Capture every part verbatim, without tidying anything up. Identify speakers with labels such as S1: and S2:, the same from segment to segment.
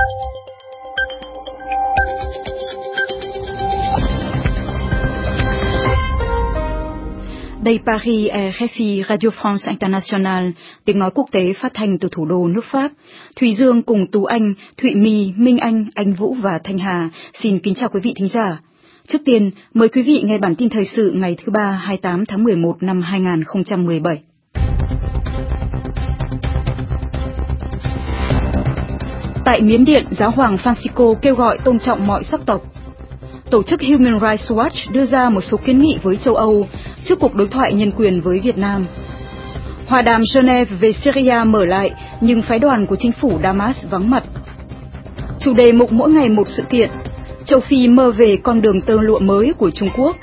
S1: Đây Paris, R F I, Radio France International, tiếng nói quốc tế phát thanh từ thủ đô nước Pháp. Thùy Dương cùng Tú Anh, Thụy My, Minh Anh, Anh Vũ và Thanh Hà xin kính chào quý vị thính giả. Trước tiên, mời quý vị nghe bản tin thời sự ngày thứ ba, hai mươi tám tháng mười một năm hai nghìn không trăm mười bảy. Tại Miến Điện, Giáo hoàng Francisco kêu gọi tôn trọng mọi sắc tộc. Tổ chức Human Rights Watch đưa ra một số kiến nghị với châu Âu trước cuộc đối thoại nhân quyền với Việt Nam. Hòa đàm Geneva về Syria mở lại, nhưng phái đoàn của chính phủ Damas vắng mặt. Chủ đề mục mỗi ngày một sự kiện, châu Phi mơ về con đường tơ lụa mới của Trung Quốc.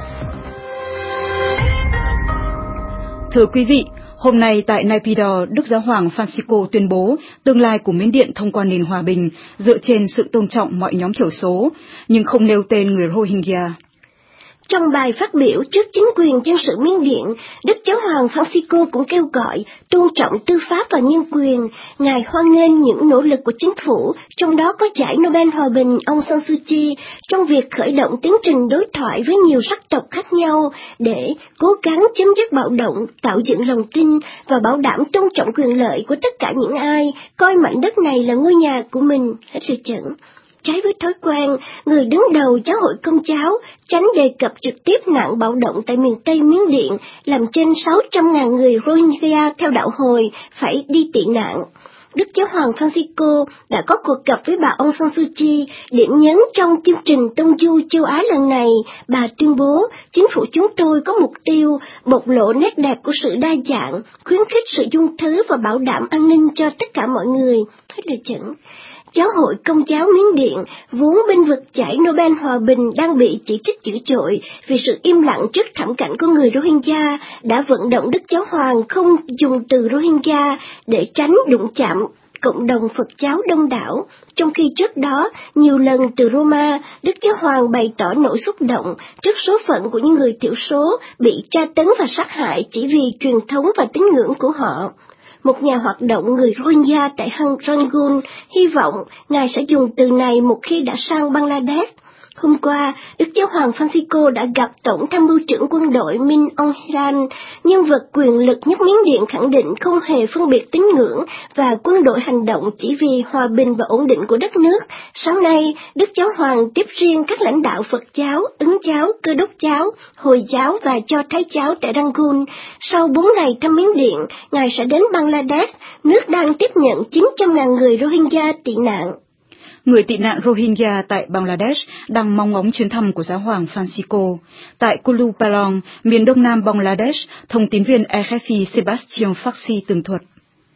S1: Thưa quý vị, hôm nay tại Naypyidaw, Đức Giáo hoàng Francisco tuyên bố tương lai của Miến Điện thông qua nền hòa bình dựa trên sự tôn trọng mọi nhóm thiểu số, nhưng không nêu tên người Rohingya.
S2: Trong bài phát biểu trước chính quyền dân sự Miến Điện, Đức Giáo hoàng Francisco cũng kêu gọi tôn trọng tư pháp và nhân quyền. Ngài hoan nghênh những nỗ lực của chính phủ, trong đó có giải Nobel Hòa bình Aung San Suu Kyi, trong việc khởi động tiến trình đối thoại với nhiều sắc tộc khác nhau để cố gắng chấm dứt bạo động, tạo dựng lòng tin và bảo đảm tôn trọng quyền lợi của tất cả những ai coi mảnh đất này là ngôi nhà của mình. Hết lời dẫn. Trái với thói quen, người đứng đầu giáo hội Công giáo tránh đề cập trực tiếp nạn bạo động tại miền Tây Miến Điện, làm trên sáu trăm nghìn người Rohingya theo đạo Hồi phải đi tị nạn. Đức Giáo hoàng Francisco đã có cuộc gặp với bà Aung San Suu Kyi, điểm nhấn trong chương trình Tông du châu Á lần này. Bà tuyên bố, chính phủ chúng tôi có mục tiêu bộc lộ nét đẹp của sự đa dạng, khuyến khích sự dung thứ và bảo đảm an ninh cho tất cả mọi người. Hết lời dẫn. Giáo hội Công giáo Miến Điện, vốn bênh vực giải Nobel Hòa bình, đang bị chỉ trích dữ dội vì sự im lặng trước thảm cảnh của người Rohingya, đã vận động Đức Giáo hoàng không dùng từ Rohingya để tránh đụng chạm cộng đồng Phật giáo đông đảo. Trong khi trước đó, nhiều lần từ Roma, Đức Giáo hoàng bày tỏ nỗi xúc động trước số phận của những người thiểu số bị tra tấn và sát hại chỉ vì truyền thống và tín ngưỡng của họ. Một nhà hoạt động người Rohingya tại Rangoon hy vọng Ngài sẽ dùng từ này một khi đã sang Bangladesh. Hôm qua, Đức Giáo hoàng Francisco đã gặp Tổng tham mưu trưởng quân đội Min Aung Hlaing, nhân vật quyền lực nhất Miến Điện, khẳng định không hề phân biệt tín ngưỡng và quân đội hành động chỉ vì hòa bình và ổn định của đất nước. Sáng nay, Đức Giáo hoàng tiếp riêng các lãnh đạo Phật giáo, Ấn giáo, Cơ đốc giáo, Hồi giáo và Do Thái giáo tại Rangoon. Sau bốn ngày thăm Miến Điện, Ngài sẽ đến Bangladesh, nước đang tiếp nhận chín trăm nghìn người Rohingya tị nạn.
S1: Người tị nạn Rohingya tại Bangladesh đang mong ngóng chuyến thăm của Giáo hoàng Francisco. Tại Kulu Palong, miền đông nam Bangladesh, thông tín viên R F I Sebastian Faxi tường thuật.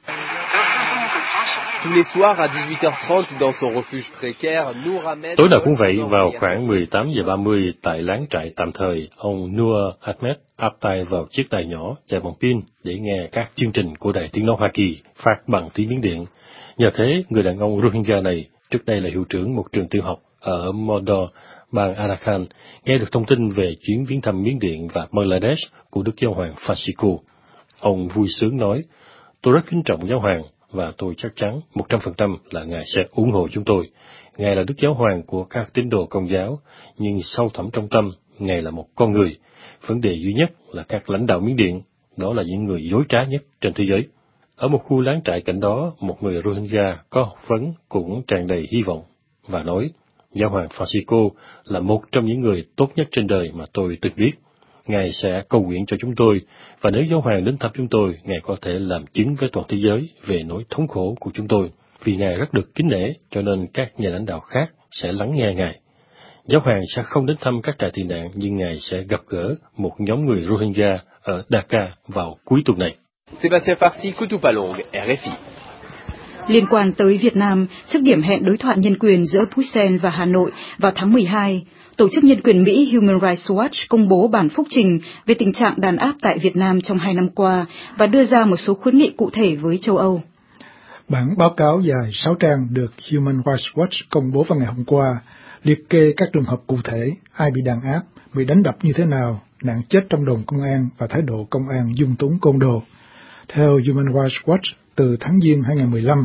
S3: Tối nào cũng vậy, vào khoảng mười tám giờ ba mươi tại láng trại tạm thời, ông Noor Ahmed áp tay vào chiếc đài nhỏ chạy bằng pin để nghe các chương trình của Đài Tiếng nói Hoa Kỳ phát bằng tiếng Miến Điện. Nhờ thế, người đàn ông Rohingya này, trước đây là hiệu trưởng một trường tiểu học ở Modor, bang Arakan, nghe được thông tin về chuyến viếng thăm Miến Điện và Bangladesh của Đức Giáo hoàng Francisco. Ông vui sướng nói, tôi rất kính trọng Giáo hoàng và tôi chắc chắn một trăm phần trăm là Ngài sẽ ủng hộ chúng tôi. Ngài là Đức Giáo hoàng của các tín đồ Công giáo, nhưng sâu thẳm trong tâm, Ngài là một con người. Vấn đề duy nhất là các lãnh đạo Miến Điện, đó là những người dối trá nhất trên thế giới. Ở một khu láng trại cạnh đó, một người Rohingya có học vấn cũng tràn đầy hy vọng và nói, Giáo hoàng Francisco là một trong những người tốt nhất trên đời mà tôi từng biết. Ngài sẽ cầu nguyện cho chúng tôi, và nếu Giáo hoàng đến thăm chúng tôi, Ngài có thể làm chứng với toàn thế giới về nỗi thống khổ của chúng tôi. Vì Ngài rất được kính nể, cho nên các nhà lãnh đạo khác sẽ lắng nghe Ngài. Giáo hoàng sẽ không đến thăm các trại tị nạn, nhưng Ngài sẽ gặp gỡ một nhóm người Rohingya ở Dhaka vào cuối tuần này.
S4: Sebastian Faxi, Kulu Palong, R F I.
S1: Liên quan tới Việt Nam, trước điểm hẹn đối thoại nhân quyền giữa Bruxelles và Hà Nội vào tháng mười hai, Tổ chức Nhân quyền Mỹ Human Rights Watch công bố bản phúc trình về tình trạng đàn áp tại Việt Nam trong hai năm qua và đưa ra một số khuyến nghị cụ thể với châu Âu.
S5: Bản báo cáo dài sáu trang được Human Rights Watch công bố vào ngày hôm qua, liệt kê các trường hợp cụ thể, ai bị đàn áp, bị đánh đập như thế nào, nạn chết trong đồn công an và thái độ công an dung túng côn đồ. Theo Human Rights Watch, từ tháng Giêng hai nghìn không trăm mười lăm,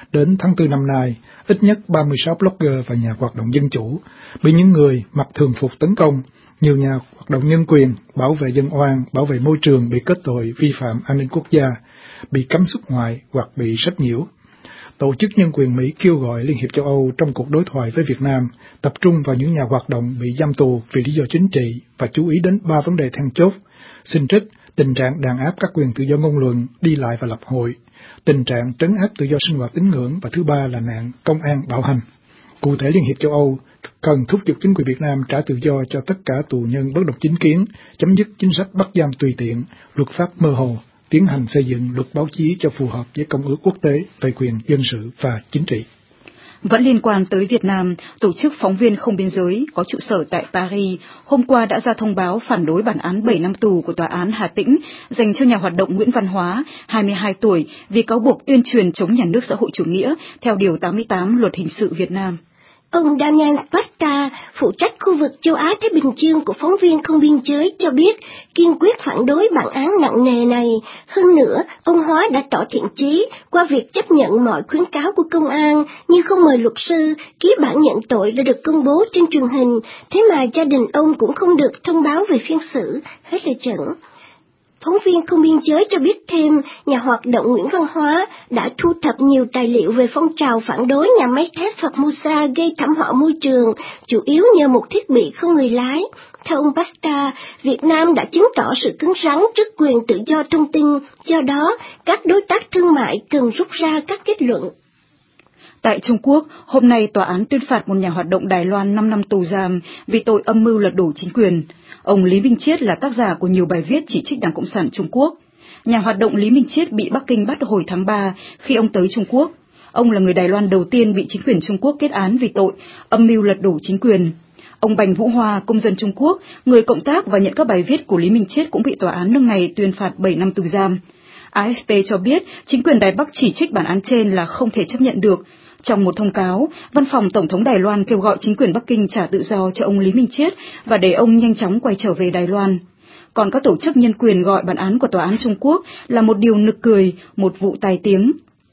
S5: Đến tháng tư năm nay, ít nhất ba mươi sáu blogger và nhà hoạt động dân chủ bị những người mặc thường phục tấn công. Nhiều nhà hoạt động nhân quyền, bảo vệ dân oan, bảo vệ môi trường bị kết tội vi phạm an ninh quốc gia, bị cấm xuất ngoại hoặc bị sách nhiễu. Tổ chức Nhân quyền Mỹ kêu gọi Liên hiệp châu Âu trong cuộc đối thoại với Việt Nam tập trung vào những nhà hoạt động bị giam tù vì lý do chính trị và chú ý đến ba vấn đề then chốt: xin trích, tình trạng đàn áp các quyền tự do ngôn luận, đi lại và lập hội, tình trạng trấn áp tự do sinh hoạt tín ngưỡng, và thứ ba là nạn công an bạo hành. Cụ thể, Liên hiệp châu Âu cần thúc giục chính quyền Việt Nam trả tự do cho tất cả tù nhân bất đồng chính kiến, chấm dứt chính sách bắt giam tùy tiện, luật pháp mơ hồ, tiến hành xây dựng luật báo chí cho phù hợp với Công ước Quốc tế về quyền dân sự và chính trị.
S1: Vẫn liên quan tới Việt Nam, tổ chức Phóng viên Không Biên Giới có trụ sở tại Paris hôm qua đã ra thông báo phản đối bản án bảy năm tù của Tòa án Hà Tĩnh dành cho nhà hoạt động Nguyễn Văn Hóa, hai mươi hai tuổi, vì cáo buộc tuyên truyền chống nhà nước xã hội chủ nghĩa theo Điều tám mươi tám Luật Hình sự Việt Nam.
S2: Ông Daniel Basta, phụ trách khu vực châu Á-Thái Bình Dương của Phóng viên Không Biên Giới, cho biết kiên quyết phản đối bản án nặng nề này. Hơn nữa, ông Hóa đã tỏ thiện chí qua việc chấp nhận mọi khuyến cáo của công an, như không mời luật sư, ký bản nhận tội đã được công bố trên truyền hình, thế mà gia đình ông cũng không được thông báo về phiên xử. Hết lời dẫn. Phóng viên Không Biên Giới cho biết thêm, nhà hoạt động Nguyễn Văn Hóa đã thu thập nhiều tài liệu về phong trào phản đối nhà máy thép Formosa gây thảm họa môi trường, chủ yếu nhờ một thiết bị không người lái. Theo ông Basta, Việt Nam đã chứng tỏ sự cứng rắn trước quyền tự do thông tin, do đó các đối tác thương mại cần rút ra các kết luận.
S1: Tại Trung Quốc, hôm nay tòa án tuyên phạt một nhà hoạt động Đài Loan năm năm tù giam vì tội âm mưu lật đổ chính quyền. Ông Lý Minh Chiết là tác giả của nhiều bài viết chỉ trích Đảng Cộng sản Trung Quốc. Nhà hoạt động Lý Minh Chiết bị Bắc Kinh bắt hồi tháng ba khi ông tới Trung Quốc. Ông là người Đài Loan đầu tiên bị chính quyền Trung Quốc kết án vì tội âm mưu lật đổ chính quyền. Ông Bành Vũ Hoa, công dân Trung Quốc, người cộng tác và nhận các bài viết của Lý Minh Chiết cũng bị tòa án nước này tuyên phạt bảy năm tù giam. a ép pê cho biết chính quyền Đài Bắc chỉ trích bản án trên là không thể chấp nhận được. Trong một thông cáo, Văn phòng Tổng thống Đài Loan kêu gọi chính quyền Bắc Kinh trả tự do cho ông Lý Minh Chiết và để ông nhanh chóng quay trở về Đài Loan. Còn các tổ chức nhân quyền gọi bản án của tòa án Trung Quốc là một điều nực cười, một vụ tai tiếng.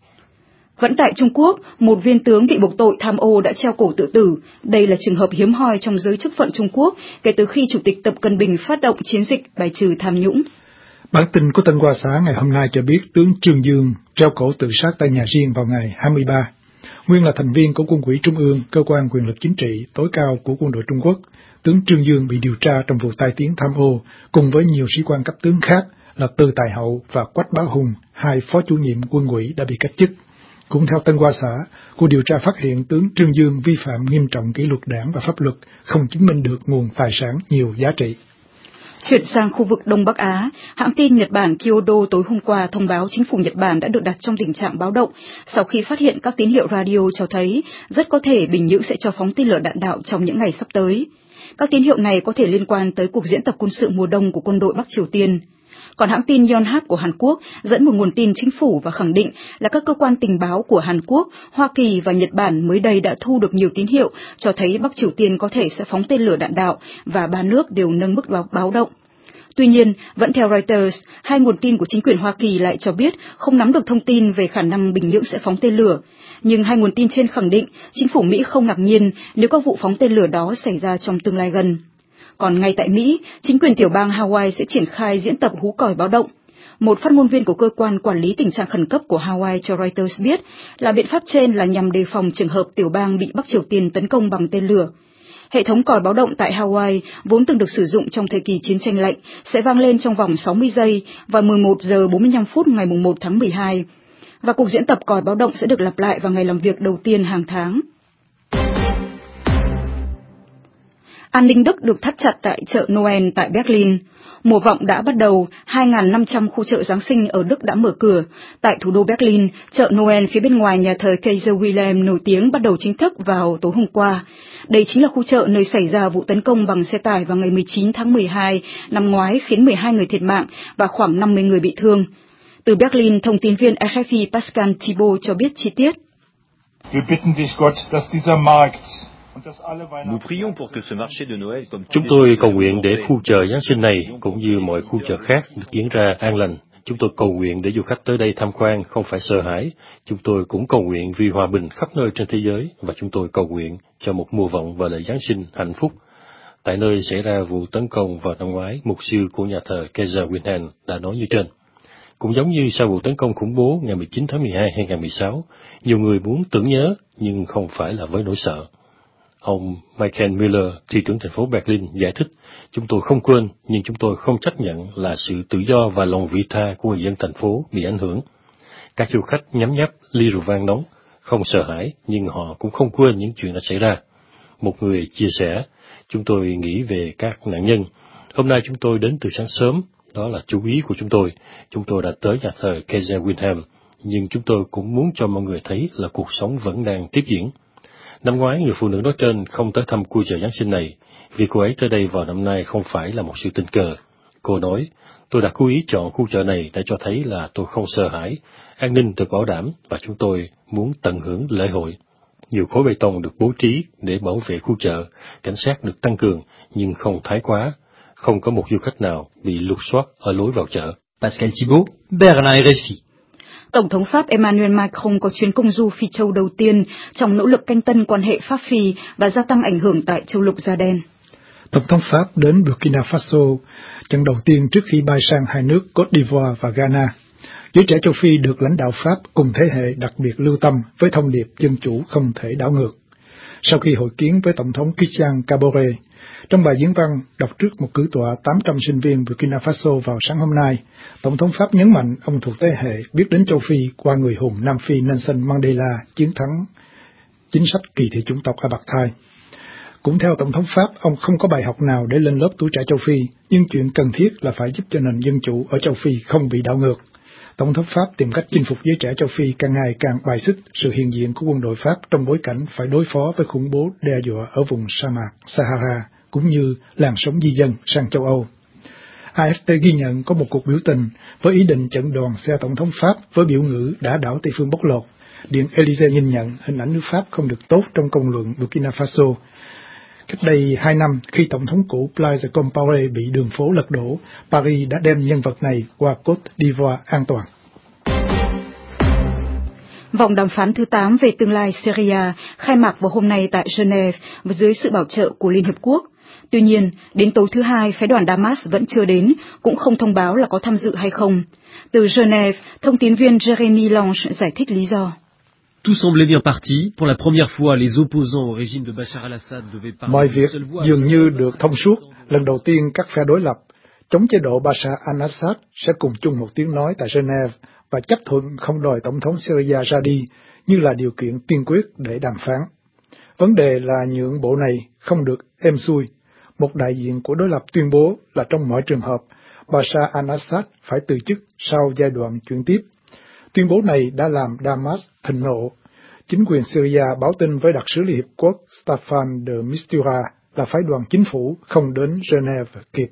S1: Vẫn tại Trung Quốc, một viên tướng bị buộc tội tham ô đã treo cổ tự tử. Đây là trường hợp hiếm hoi trong giới chức phận Trung Quốc kể từ khi Chủ tịch Tập Cận Bình phát động chiến dịch bài trừ tham nhũng.
S5: Bản tin của Tân Hoa Xã ngày hôm nay cho biết tướng Trương Dương treo cổ tự sát tại nhà riêng vào ngày hai mươi ba. Nguyên là thành viên của Quân ủy Trung ương, cơ quan quyền lực chính trị tối cao của quân đội Trung Quốc, tướng Trương Dương bị điều tra trong vụ tai tiếng tham ô, cùng với nhiều sĩ quan cấp tướng khác là Từ Tài Hậu và Quách Bá Hùng, hai phó chủ nhiệm quân ủy đã bị cách chức. Cũng theo Tân Hoa Xã, cuộc điều tra phát hiện tướng Trương Dương vi phạm nghiêm trọng kỷ luật đảng và pháp luật, không chứng minh được nguồn tài sản nhiều giá trị.
S1: Chuyển sang khu vực Đông Bắc Á, hãng tin Nhật Bản Kyodo tối hôm qua thông báo chính phủ Nhật Bản đã được đặt trong tình trạng báo động sau khi phát hiện các tín hiệu radio cho thấy rất có thể Bình Nhưỡng sẽ cho phóng tên lửa đạn đạo trong những ngày sắp tới. Các tín hiệu này có thể liên quan tới cuộc diễn tập quân sự mùa đông của quân đội Bắc Triều Tiên. Còn hãng tin Yonhap của Hàn Quốc dẫn một nguồn tin chính phủ và khẳng định là các cơ quan tình báo của Hàn Quốc, Hoa Kỳ và Nhật Bản mới đây đã thu được nhiều tín hiệu cho thấy Bắc Triều Tiên có thể sẽ phóng tên lửa đạn đạo và ba nước đều nâng mức báo, báo động. Tuy nhiên, vẫn theo Reuters, hai nguồn tin của chính quyền Hoa Kỳ lại cho biết không nắm được thông tin về khả năng Bình Nhưỡng sẽ phóng tên lửa. Nhưng hai nguồn tin trên khẳng định chính phủ Mỹ không ngạc nhiên nếu các vụ phóng tên lửa đó xảy ra trong tương lai gần. Còn ngay tại Mỹ, chính quyền tiểu bang Hawaii sẽ triển khai diễn tập hú còi báo động. Một phát ngôn viên của cơ quan quản lý tình trạng khẩn cấp của Hawaii cho Reuters biết là biện pháp trên là nhằm đề phòng trường hợp tiểu bang bị Bắc Triều Tiên tấn công bằng tên lửa. Hệ thống còi báo động tại Hawaii vốn từng được sử dụng trong thời kỳ chiến tranh lạnh sẽ vang lên trong vòng sáu mươi giây vào mười một giờ bốn mươi lăm phút ngày một tháng mười hai. Và cuộc diễn tập còi báo động sẽ được lặp lại vào ngày làm việc đầu tiên hàng tháng. An ninh Đức được thắt chặt tại chợ Noel tại Berlin. Mùa vọng đã bắt đầu, hai nghìn năm trăm khu chợ Giáng sinh ở Đức đã mở cửa. Tại thủ đô Berlin, chợ Noel phía bên ngoài nhà thờ Kaiser Wilhelm nổi tiếng bắt đầu chính thức vào tối hôm qua. Đây chính là khu chợ nơi xảy ra vụ tấn công bằng xe tải vào ngày mười chín tháng mười hai năm ngoái khiến mười hai người thiệt mạng và khoảng năm mươi người bị thương. Từ Berlin, thông tin viên R F I Pascal Thibault cho biết chi tiết.
S3: Chúng tôi cầu nguyện để khu chợ Giáng sinh này, cũng như mọi khu chợ khác, được diễn ra an lành, Chúng tôi cầu nguyện để du khách tới đây tham quan không phải sợ hãi. Chúng tôi cũng cầu nguyện vì hòa bình khắp nơi trên thế giới, và chúng tôi cầu nguyện cho một mùa vọng và lễ Giáng sinh hạnh phúc. Tại nơi xảy ra vụ tấn công vào năm ngoái, mục sư của nhà thờ Kaiser Wilhelm đã nói như trên. Cũng giống như sau vụ tấn công khủng bố ngày mười chín tháng mười hai hai nghìn không trăm mười sáu, nhiều người muốn tưởng nhớ nhưng không phải là với nỗi sợ. Ông Michael Miller, thị trưởng thành phố Berlin, giải thích, chúng tôi không quên, nhưng chúng tôi không chấp nhận là sự tự do và lòng vị tha của người dân thành phố bị ảnh hưởng. Các du khách nhấm nháp ly rượu vang nóng, không sợ hãi, nhưng họ cũng không quên những chuyện đã xảy ra. Một người chia sẻ, chúng tôi nghĩ về các nạn nhân. Hôm nay chúng tôi đến từ sáng sớm, đó là chú ý của chúng tôi. Chúng tôi đã tới nhà thờ Kaiser Wilhelm, nhưng chúng tôi cũng muốn cho mọi người thấy là cuộc sống vẫn đang tiếp diễn. Năm ngoái, người phụ nữ nói trên không tới thăm khu chợ Giáng sinh này, vì cô ấy tới đây vào năm nay không phải là một sự tình cờ. Cô nói, tôi đã cố ý chọn khu chợ này để cho thấy là tôi không sợ hãi, an ninh được bảo đảm và chúng tôi muốn tận hưởng lễ hội. Nhiều khối bê tông được bố trí để bảo vệ khu chợ, cảnh sát được tăng cường nhưng không thái quá, không có một du khách nào bị lục soát ở lối vào chợ.
S6: Pascal Thibault, Berlin R F I.
S1: Tổng thống Pháp Emmanuel Macron có chuyến công du Phi Châu đầu tiên trong nỗ lực canh tân quan hệ Pháp-Phi và gia tăng ảnh hưởng tại châu lục da đen.
S5: Tổng thống Pháp đến Burkina Faso, trận đầu tiên trước khi bay sang hai nước Côte d'Ivoire và Ghana. Giới trẻ châu Phi được lãnh đạo Pháp cùng thế hệ đặc biệt lưu tâm với thông điệp dân chủ không thể đảo ngược. Sau khi hội kiến với Tổng thống Christian Kabore, trong bài diễn văn đọc trước một cử tọa tám trăm sinh viên Burkina Faso vào sáng hôm nay, Tổng thống Pháp nhấn mạnh ông thuộc thế hệ biết đến châu Phi qua người hùng Nam Phi Nelson Mandela chiến thắng chính sách kỳ thị chủng tộc apartheid. Cũng theo Tổng thống Pháp, ông không có bài học nào để lên lớp tuổi trẻ châu Phi, nhưng chuyện cần thiết là phải giúp cho nền dân chủ ở châu Phi không bị đảo ngược. Tổng thống Pháp tìm cách chinh phục giới trẻ châu Phi càng ngày càng bài xích sự hiện diện của quân đội Pháp trong bối cảnh phải đối phó với khủng bố đe dọa ở vùng sa mạc Sahara, cũng như làn sóng di dân sang châu Âu. a ép pê ghi nhận có một cuộc biểu tình với ý định chặn đoàn xe Tổng thống Pháp với biểu ngữ đã đảo Tây phương bóc lột. Điện Élysée nhìn nhận hình ảnh nước Pháp không được tốt trong công luận Burkina Faso. Cách đây hai năm, khi Tổng thống cũ Blaise Compaoré bị đường phố lật đổ, Paris đã đem nhân vật này qua Côte d'Ivoire an toàn.
S1: Vòng đàm phán thứ tám về tương lai Syria khai mạc vào hôm nay tại Geneva và dưới sự bảo trợ của Liên Hiệp Quốc. Tuy nhiên, đến tối thứ hai, phái đoàn Damas vẫn chưa đến, cũng không thông báo là có tham dự hay không. Từ Geneva, thông tín viên Jérémy Lange giải thích lý do.
S6: Tout semblait bien parti. Pour la première fois, les opposants au régime de Bachar al-Assad devaient parler.
S5: Mọi việc dường như được thông suốt. Lần đầu tiên, các phe đối lập chống chế độ Bashar al-Assad sẽ cùng chung một tiếng nói tại Geneva và chấp thuận không đòi Tổng thống Syria ra đi như là điều kiện tiên quyết để đàm phán. Vấn đề là nhượng bộ này không được êm xuôi. Một đại diện của đối lập tuyên bố là trong mọi trường hợp, Bashar al-Assad phải từ chức sau giai đoạn chuyển tiếp. Tuyên bố này đã làm Damas thịnh nộ. Chính quyền Syria báo tin với đặc sứ Liên Hiệp Quốc Staffan de Mistura là phái đoàn chính phủ không đến Geneva kịp.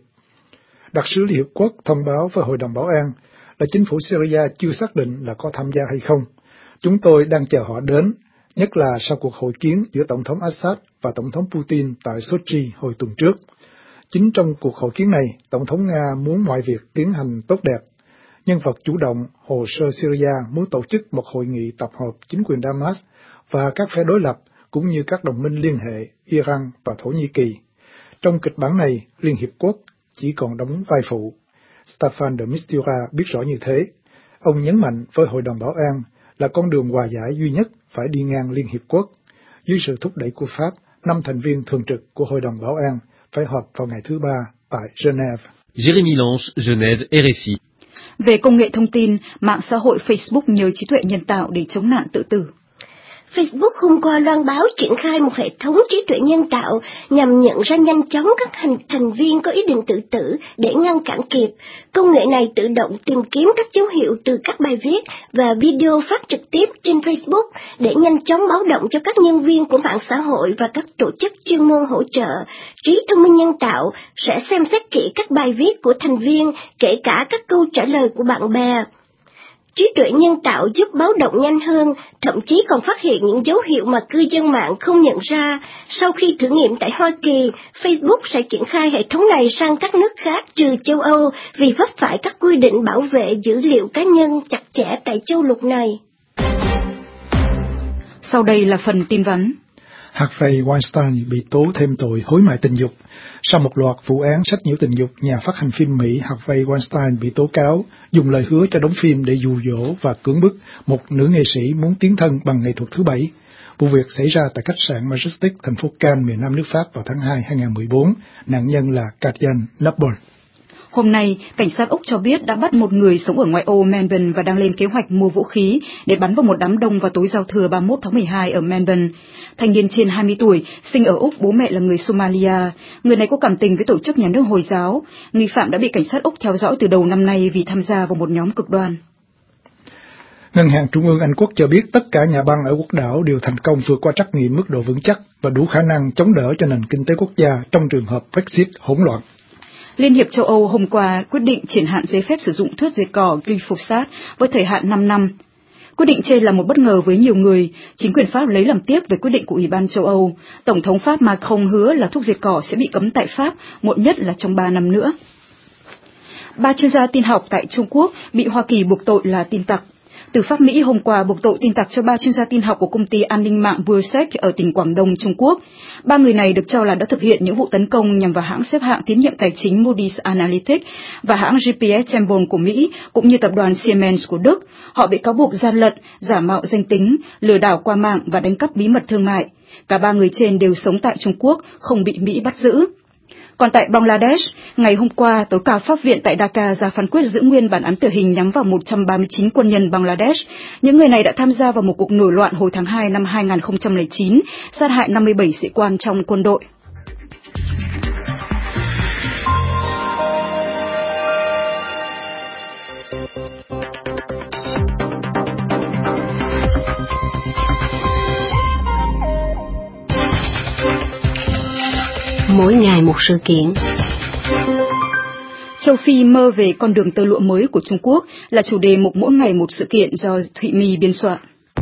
S5: Đặc sứ Liên Hiệp Quốc thông báo với Hội đồng Bảo an là chính phủ Syria chưa xác định là có tham gia hay không. Chúng tôi đang chờ họ đến, nhất là sau cuộc hội kiến giữa Tổng thống Assad và Tổng thống Putin tại Sochi hồi tuần trước. Chính trong cuộc hội kiến này, Tổng thống Nga muốn mọi việc tiến hành tốt đẹp. Nhân vật chủ động hồ sơ Syria muốn tổ chức một hội nghị tập hợp chính quyền Damas và các phe đối lập cũng như các đồng minh liên hệ Iran và Thổ Nhĩ Kỳ. Trong kịch bản này, Liên Hiệp Quốc chỉ còn đóng vai phụ. Staffan de Mistura biết rõ như thế. Ông nhấn mạnh với Hội đồng Bảo an là con đường hòa giải duy nhất phải đi ngang Liên Hiệp Quốc. Dưới sự thúc đẩy của Pháp, năm thành viên thường trực của Hội đồng Bảo an phải họp vào ngày thứ ba tại Geneva.
S6: Jérémy Lange, Genève, R F I.
S1: Về công nghệ thông tin, mạng xã hội Facebook nhờ trí tuệ nhân tạo để chống nạn tự tử.
S2: Facebook hôm qua loan báo triển khai một hệ thống trí tuệ nhân tạo nhằm nhận ra nhanh chóng các thành, thành viên có ý định tự tử để ngăn cản kịp. Công nghệ này tự động tìm kiếm các dấu hiệu từ các bài viết và video phát trực tiếp trên Facebook để nhanh chóng báo động cho các nhân viên của mạng xã hội và các tổ chức chuyên môn hỗ trợ. Trí thông minh nhân tạo sẽ xem xét kỹ các bài viết của thành viên, kể cả các câu trả lời của bạn bè. Trí tuệ nhân tạo giúp báo động nhanh hơn, thậm chí còn phát hiện những dấu hiệu mà cư dân mạng không nhận ra. Sau khi thử nghiệm tại Hoa Kỳ, Facebook sẽ triển khai hệ thống này sang các nước khác trừ châu Âu vì vấp phải các quy định bảo vệ dữ liệu cá nhân chặt chẽ tại châu lục này.
S1: Sau đây là phần tin vắn.
S5: Harvey Weinstein bị tố thêm tội hối mại tình dục. Sau một loạt vụ án sách nhiễu tình dục, nhà phát hành phim Mỹ Harvey Weinstein bị tố cáo dùng lời hứa cho đóng phim để dụ dỗ và cưỡng bức một nữ nghệ sĩ muốn tiến thân bằng nghệ thuật thứ bảy. Vụ việc xảy ra tại khách sạn Majestic, thành phố Cannes, miền Nam nước Pháp vào tháng hai hai nghìn không trăm mười bốn. Nạn nhân là Katian Noble.
S1: Hôm nay, cảnh sát Úc cho biết đã bắt một người sống ở ngoại ô Melbourne và đang lên kế hoạch mua vũ khí để bắn vào một đám đông vào tối giao thừa ba mươi mốt tháng mười hai ở Melbourne. Thanh niên trên hai mươi tuổi, sinh ở Úc, bố mẹ là người Somalia. Người này có cảm tình với tổ chức nhà nước Hồi giáo. Nghi phạm đã bị cảnh sát Úc theo dõi từ đầu năm nay vì tham gia vào một nhóm cực đoan.
S5: Ngân hàng Trung ương Anh Quốc cho biết tất cả nhà băng ở quốc đảo đều thành công vượt qua trắc nghiệm mức độ vững chắc và đủ khả năng chống đỡ cho nền kinh tế quốc gia trong trường hợp Brexit hỗn loạn.
S1: Liên hiệp châu Âu hôm qua quyết định triển hạn giấy phép sử dụng thuốc diệt cỏ glyphosate với thời hạn năm năm. Quyết định trên là một bất ngờ với nhiều người. Chính quyền Pháp lấy làm tiếc về quyết định của Ủy ban châu Âu. Tổng thống Pháp Macron hứa là thuốc diệt cỏ sẽ bị cấm tại Pháp, muộn nhất là trong ba năm nữa. Ba chuyên gia tin học tại Trung Quốc bị Hoa Kỳ buộc tội là tin tặc. Tư pháp Mỹ hôm qua buộc tội tin tặc cho ba chuyên gia tin học của công ty an ninh mạng Bursec ở tỉnh Quảng Đông, Trung Quốc. Ba người này được cho là đã thực hiện những vụ tấn công nhằm vào hãng xếp hạng tín nhiệm tài chính Moody's Analytics và hãng giê pê ét Temple của Mỹ, cũng như tập đoàn Siemens của Đức. Họ bị cáo buộc gian lận, giả mạo danh tính, lừa đảo qua mạng và đánh cắp bí mật thương mại. Cả ba người trên đều sống tại Trung Quốc, không bị Mỹ bắt giữ. Còn tại Bangladesh, ngày hôm qua, tối cao pháp viện tại Dhaka ra phán quyết giữ nguyên bản án tử hình nhắm vào một trăm ba mươi chín quân nhân Bangladesh. Những người này đã tham gia vào một cuộc nổi loạn hồi tháng hai năm hai nghìn không trăm lẻ chín, sát hại năm mươi bảy sĩ quan trong quân đội.
S2: Mỗi ngày một sự kiện.
S1: Châu Phi mơ về con đường tơ lụa mới của Trung Quốc là chủ đề mục mỗi ngày một sự kiện do Thụy My biên soạn.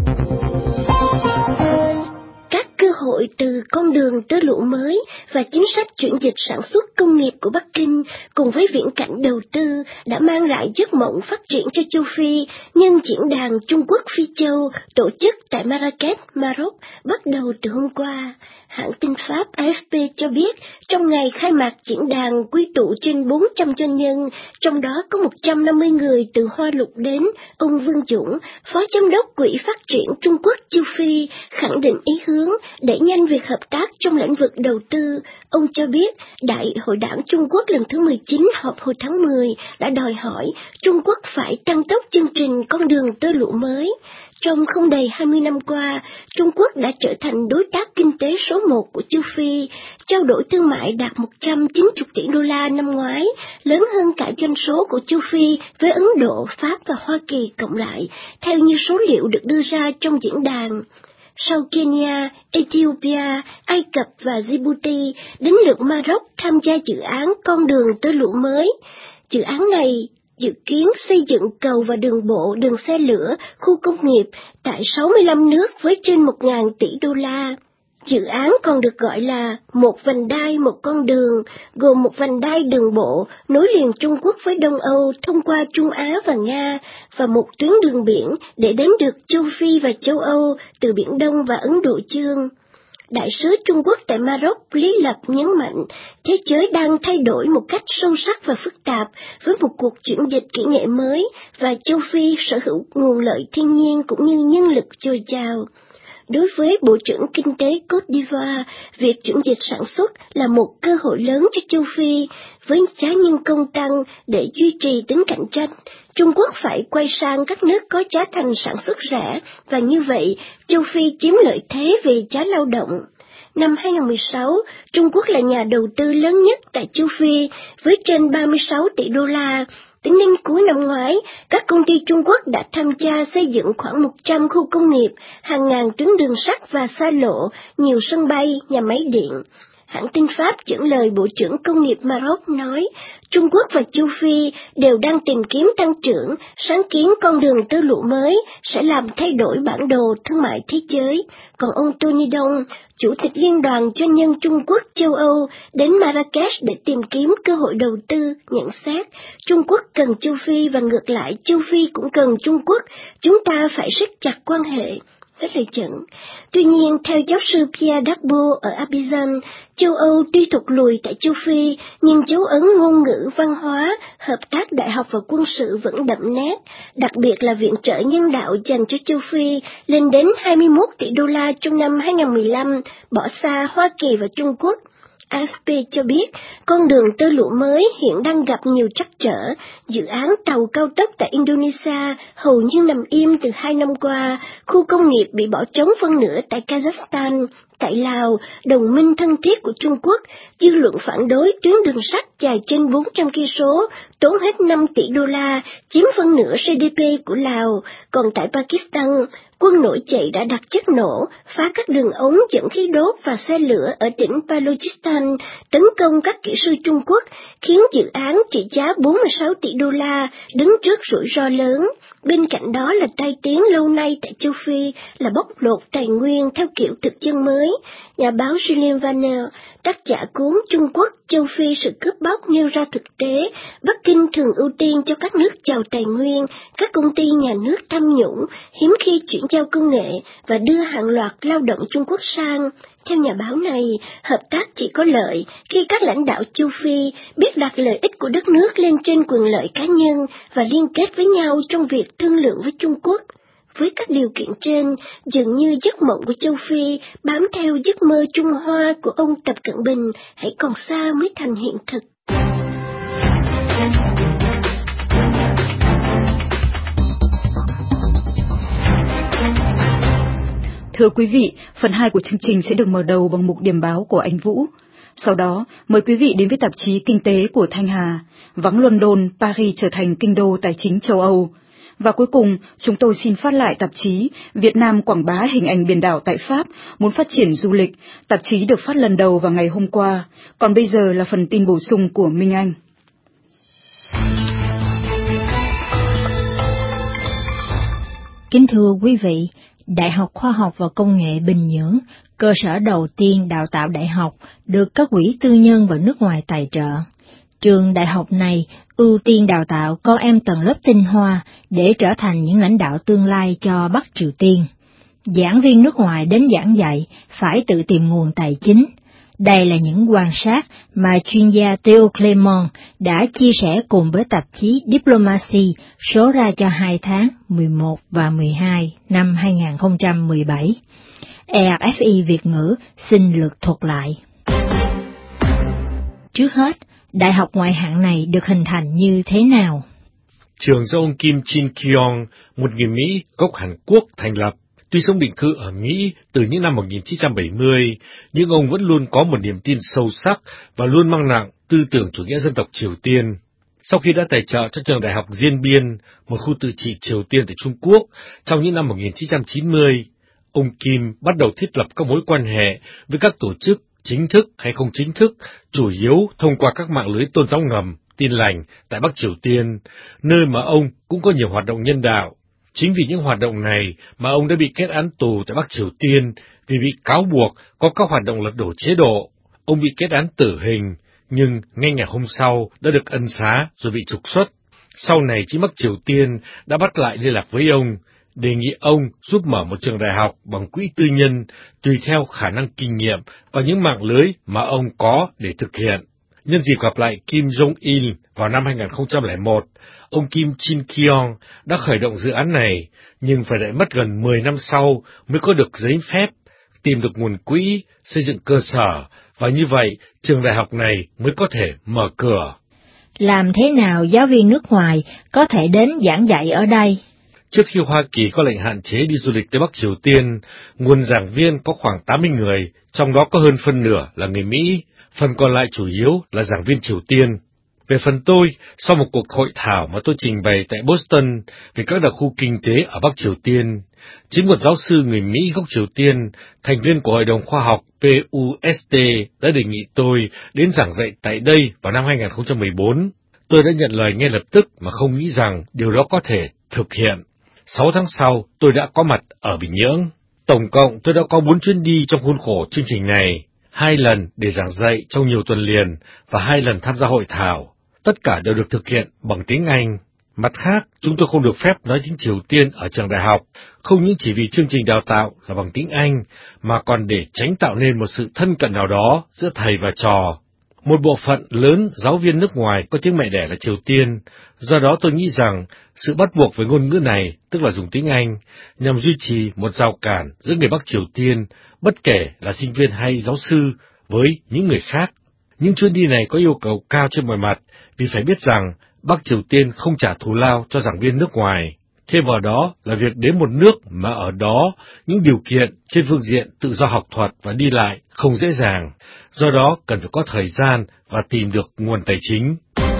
S2: Cơ hội từ con đường tơ lụa mới và chính sách chuyển dịch sản xuất công nghiệp của Bắc Kinh cùng với viễn cảnh đầu tư đã mang lại giấc mộng phát triển cho châu Phi, nhưng diễn đàn Trung Quốc Phi Châu tổ chức tại Marrakech, Maroc bắt đầu từ hôm qua. Hãng tin Pháp A F P cho biết trong ngày khai mạc diễn đàn quy tụ trên bốn trăm doanh nhân, trong đó có một trăm năm mươi người từ Hoa Lục đến. Ông Vương Dũng, Phó Giám đốc Quỹ Phát triển Trung Quốc Châu Phi, khẳng định ý hướng đẩy nhanh việc hợp tác trong lĩnh vực đầu tư. Ông cho biết Đại hội đảng Trung Quốc lần thứ mười chín họp hồi tháng mười đã đòi hỏi Trung Quốc phải tăng tốc chương trình con đường tơ lụa mới. Trong không đầy hai mươi năm qua, Trung Quốc đã trở thành đối tác kinh tế số một của châu Phi, trao đổi thương mại đạt một trăm chín mươi tỷ đô la năm ngoái, lớn hơn cả doanh số của châu Phi với Ấn Độ, Pháp và Hoa Kỳ cộng lại, theo như số liệu được đưa ra trong diễn đàn. Sau Kenya, Ethiopia, Ai Cập và Djibouti, đến lượt Maroc tham gia dự án con đường tơ lụa mới. Dự án này dự kiến xây dựng cầu và đường bộ, đường xe lửa, khu công nghiệp tại sáu mươi lăm nước với trên một nghìn tỷ đô la. Dự án còn được gọi là một vành đai một con đường, gồm một vành đai đường bộ nối liền Trung Quốc với Đông Âu thông qua Trung Á và Nga, và một tuyến đường biển để đến được châu Phi và châu Âu từ Biển Đông và Ấn Độ Dương. Đại sứ Trung Quốc tại Maroc Lý Lập nhấn mạnh, thế giới đang thay đổi một cách sâu sắc và phức tạp với một cuộc chuyển dịch kỹ nghệ mới, và châu Phi sở hữu nguồn lợi thiên nhiên cũng như nhân lực dồi dào. Đối với Bộ trưởng Kinh tế Côte d'Ivoire, việc chuyển dịch sản xuất là một cơ hội lớn cho châu Phi. Với giá nhân công tăng để duy trì tính cạnh tranh, Trung Quốc phải quay sang các nước có giá thành sản xuất rẻ, và như vậy, châu Phi chiếm lợi thế về giá lao động. Năm hai nghìn không trăm mười sáu, Trung Quốc là nhà đầu tư lớn nhất tại châu Phi với trên ba mươi sáu tỷ đô la. Tính đến cuối năm ngoái, các công ty Trung Quốc đã tham gia xây dựng khoảng một trăm khu công nghiệp, hàng ngàn tuyến đường sắt và xa lộ, nhiều sân bay, nhà máy điện. Hãng tin Pháp dẫn lời Bộ trưởng Công nghiệp Maroc nói, Trung Quốc và châu Phi đều đang tìm kiếm tăng trưởng, sáng kiến con đường tơ lụa mới sẽ làm thay đổi bản đồ thương mại thế giới. Còn ông Tony Đông, Chủ tịch Liên đoàn Doanh nhân Trung Quốc châu Âu, đến Marrakech để tìm kiếm cơ hội đầu tư, nhận xét, Trung Quốc cần châu Phi và ngược lại châu Phi cũng cần Trung Quốc, chúng ta phải siết chặt quan hệ. Rất là chuẩn. Tuy nhiên, theo giáo sư Pierre Darboux ở Abidjan, châu Âu tuy thụt lùi tại châu Phi, nhưng dấu ấn ngôn ngữ, văn hóa, hợp tác đại học và quân sự vẫn đậm nét, đặc biệt là viện trợ nhân đạo dành cho châu Phi lên đến hai mươi mốt tỷ đô la trong năm hai không một lăm, bỏ xa Hoa Kỳ và Trung Quốc. a ép pê cho biết, con đường tơ lụa mới hiện đang gặp nhiều trắc trở. Dự án tàu cao tốc tại Indonesia hầu như nằm im từ hai năm qua, khu công nghiệp bị bỏ trống phân nửa tại Kazakhstan. Tại Lào, đồng minh thân thiết của Trung Quốc, dư luận phản đối tuyến đường sắt dài trên bốn trăm cây số, tốn hết năm tỷ đô la, chiếm phân nửa giê đê pê của Lào. Còn tại Pakistan, quân nổi dậy đã đặt chất nổ, phá các đường ống dẫn khí đốt và xe lửa ở tỉnh Balochistan, tấn công các kỹ sư Trung Quốc, khiến dự án trị giá bốn mươi sáu tỷ đô la đứng trước rủi ro lớn. Bên cạnh đó là tai tiếng lâu nay tại châu Phi là bóc lột tài nguyên theo kiểu thực dân mới. Nhà báo Julien Vanner, tác giả cuốn Trung Quốc, châu Phi sự cướp bóc nêu ra thực tế, Bắc Kinh thường ưu tiên cho các nước giàu tài nguyên, các công ty nhà nước tham nhũng, hiếm khi chuyển giao công nghệ và đưa hàng loạt lao động Trung Quốc sang. Theo nhà báo này, hợp tác chỉ có lợi khi các lãnh đạo châu Phi biết đặt lợi ích của đất nước lên trên quyền lợi cá nhân và liên kết với nhau trong việc thương lượng với Trung Quốc. Với các điều kiện trên, dường như giấc mộng của châu Phi bám theo giấc mơ Trung Hoa của ông Tập Cận Bình hãy còn xa mới thành hiện thực.
S1: Thưa quý vị, phần hai của chương trình sẽ được mở đầu bằng mục điểm báo của anh Vũ. Sau đó, mời quý vị đến với tạp chí Kinh tế của Thanh Hà, vắng London, Paris trở thành kinh đô tài chính châu Âu. Và cuối cùng, chúng tôi xin phát lại tạp chí Việt Nam quảng bá hình ảnh biển đảo tại Pháp, muốn phát triển du lịch. Tạp chí được phát lần đầu vào ngày hôm qua. Còn bây giờ là phần tin bổ sung của Minh Anh.
S7: Kính thưa quý vị, Đại học Khoa học và Công nghệ Bình Nhưỡng, cơ sở đầu tiên đào tạo đại học, được các quỹ tư nhân và nước ngoài tài trợ. Trường đại học này ưu tiên đào tạo con em tầng lớp tinh hoa để trở thành những lãnh đạo tương lai cho Bắc Triều Tiên. Giảng viên nước ngoài đến giảng dạy phải tự tìm nguồn tài chính. Đây là những quan sát mà chuyên gia Theo Clement đã chia sẻ cùng với tạp chí Diplomacy số ra cho hai tháng mười một và mười hai năm hai không một bảy. rờ ép i Việt ngữ xin lược thuật lại. Trước hết, đại học ngoại hạng này được hình thành như thế nào?
S8: Trường do ông Kim Chin-kyong, một người Mỹ gốc Hàn Quốc thành lập. Tuy sống định cư ở Mỹ từ những năm một nghìn chín trăm bảy mươi, nhưng ông vẫn luôn có một niềm tin sâu sắc và luôn mang nặng tư tưởng chủ nghĩa dân tộc Triều Tiên. Sau khi đã tài trợ cho trường đại học Diên Biên, một khu tự trị Triều Tiên tại Trung Quốc, trong những năm một nghìn chín trăm chín mươi, ông Kim bắt đầu thiết lập các mối quan hệ với các tổ chức chính thức hay không chính thức, chủ yếu thông qua các mạng lưới tôn giáo ngầm, Tin lành tại Bắc Triều Tiên, nơi mà ông cũng có nhiều hoạt động nhân đạo. Chính vì những hoạt động này mà ông đã bị kết án tù tại Bắc Triều Tiên vì bị cáo buộc có các hoạt động lật đổ chế độ. Ông bị kết án tử hình, nhưng ngay ngày hôm sau đã được ân xá rồi bị trục xuất. Sau này chính Bắc Triều Tiên đã bắt lại liên lạc với ông, đề nghị ông giúp mở một trường đại học bằng quỹ tư nhân tùy theo khả năng kinh nghiệm và những mạng lưới mà ông có để thực hiện. Nhân dịp gặp lại Kim Jong-il vào năm hai không không một, ông Kim Chin-kyong đã khởi động dự án này, nhưng phải đợi mất gần mười năm sau mới có được giấy phép, tìm được nguồn quỹ, xây dựng cơ sở, và như vậy trường đại học này mới có thể mở cửa.
S7: Làm thế nào giáo viên nước ngoài có thể đến giảng dạy ở đây?
S8: Trước khi Hoa Kỳ có lệnh hạn chế đi du lịch tới Bắc Triều Tiên, nguồn giảng viên có khoảng tám mươi người, trong đó có hơn phân nửa là người Mỹ, phần còn lại chủ yếu là giảng viên Triều Tiên. Về phần tôi, sau một cuộc hội thảo mà tôi trình bày tại Boston về các đặc khu kinh tế ở Bắc Triều Tiên, chính một giáo sư người Mỹ gốc Triều Tiên, thành viên của Hội đồng Khoa học P U S T đã đề nghị tôi đến giảng dạy tại đây vào năm hai nghìn không trăm mười bốn. Tôi đã nhận lời ngay lập tức mà không nghĩ rằng điều đó có thể thực hiện. Sáu tháng sau, tôi đã có mặt ở Bình Nhưỡng. Tổng cộng tôi đã có bốn chuyến đi trong khuôn khổ chương trình này, hai lần để giảng dạy trong nhiều tuần liền và hai lần tham gia hội thảo. Tất cả đều được thực hiện bằng tiếng Anh. Mặt khác, chúng tôi không được phép nói tiếng Triều Tiên ở trường đại học, không những chỉ vì chương trình đào tạo là bằng tiếng Anh, mà còn để tránh tạo nên một sự thân cận nào đó giữa thầy và trò. Một bộ phận lớn giáo viên nước ngoài có tiếng mẹ đẻ là Triều Tiên, do đó tôi nghĩ rằng sự bắt buộc với ngôn ngữ này, tức là dùng tiếng Anh, nhằm duy trì một rào cản giữa người Bắc Triều Tiên, bất kể là sinh viên hay giáo sư, với những người khác. Nhưng chuyến đi này có yêu cầu cao trên mọi mặt, vì phải biết rằng Bắc Triều Tiên không trả thù lao cho giảng viên nước ngoài. Thêm vào đó là việc đến một nước mà ở đó những điều kiện trên phương diện tự do học thuật và đi lại không dễ dàng, do đó cần phải có thời gian và tìm được nguồn tài chính.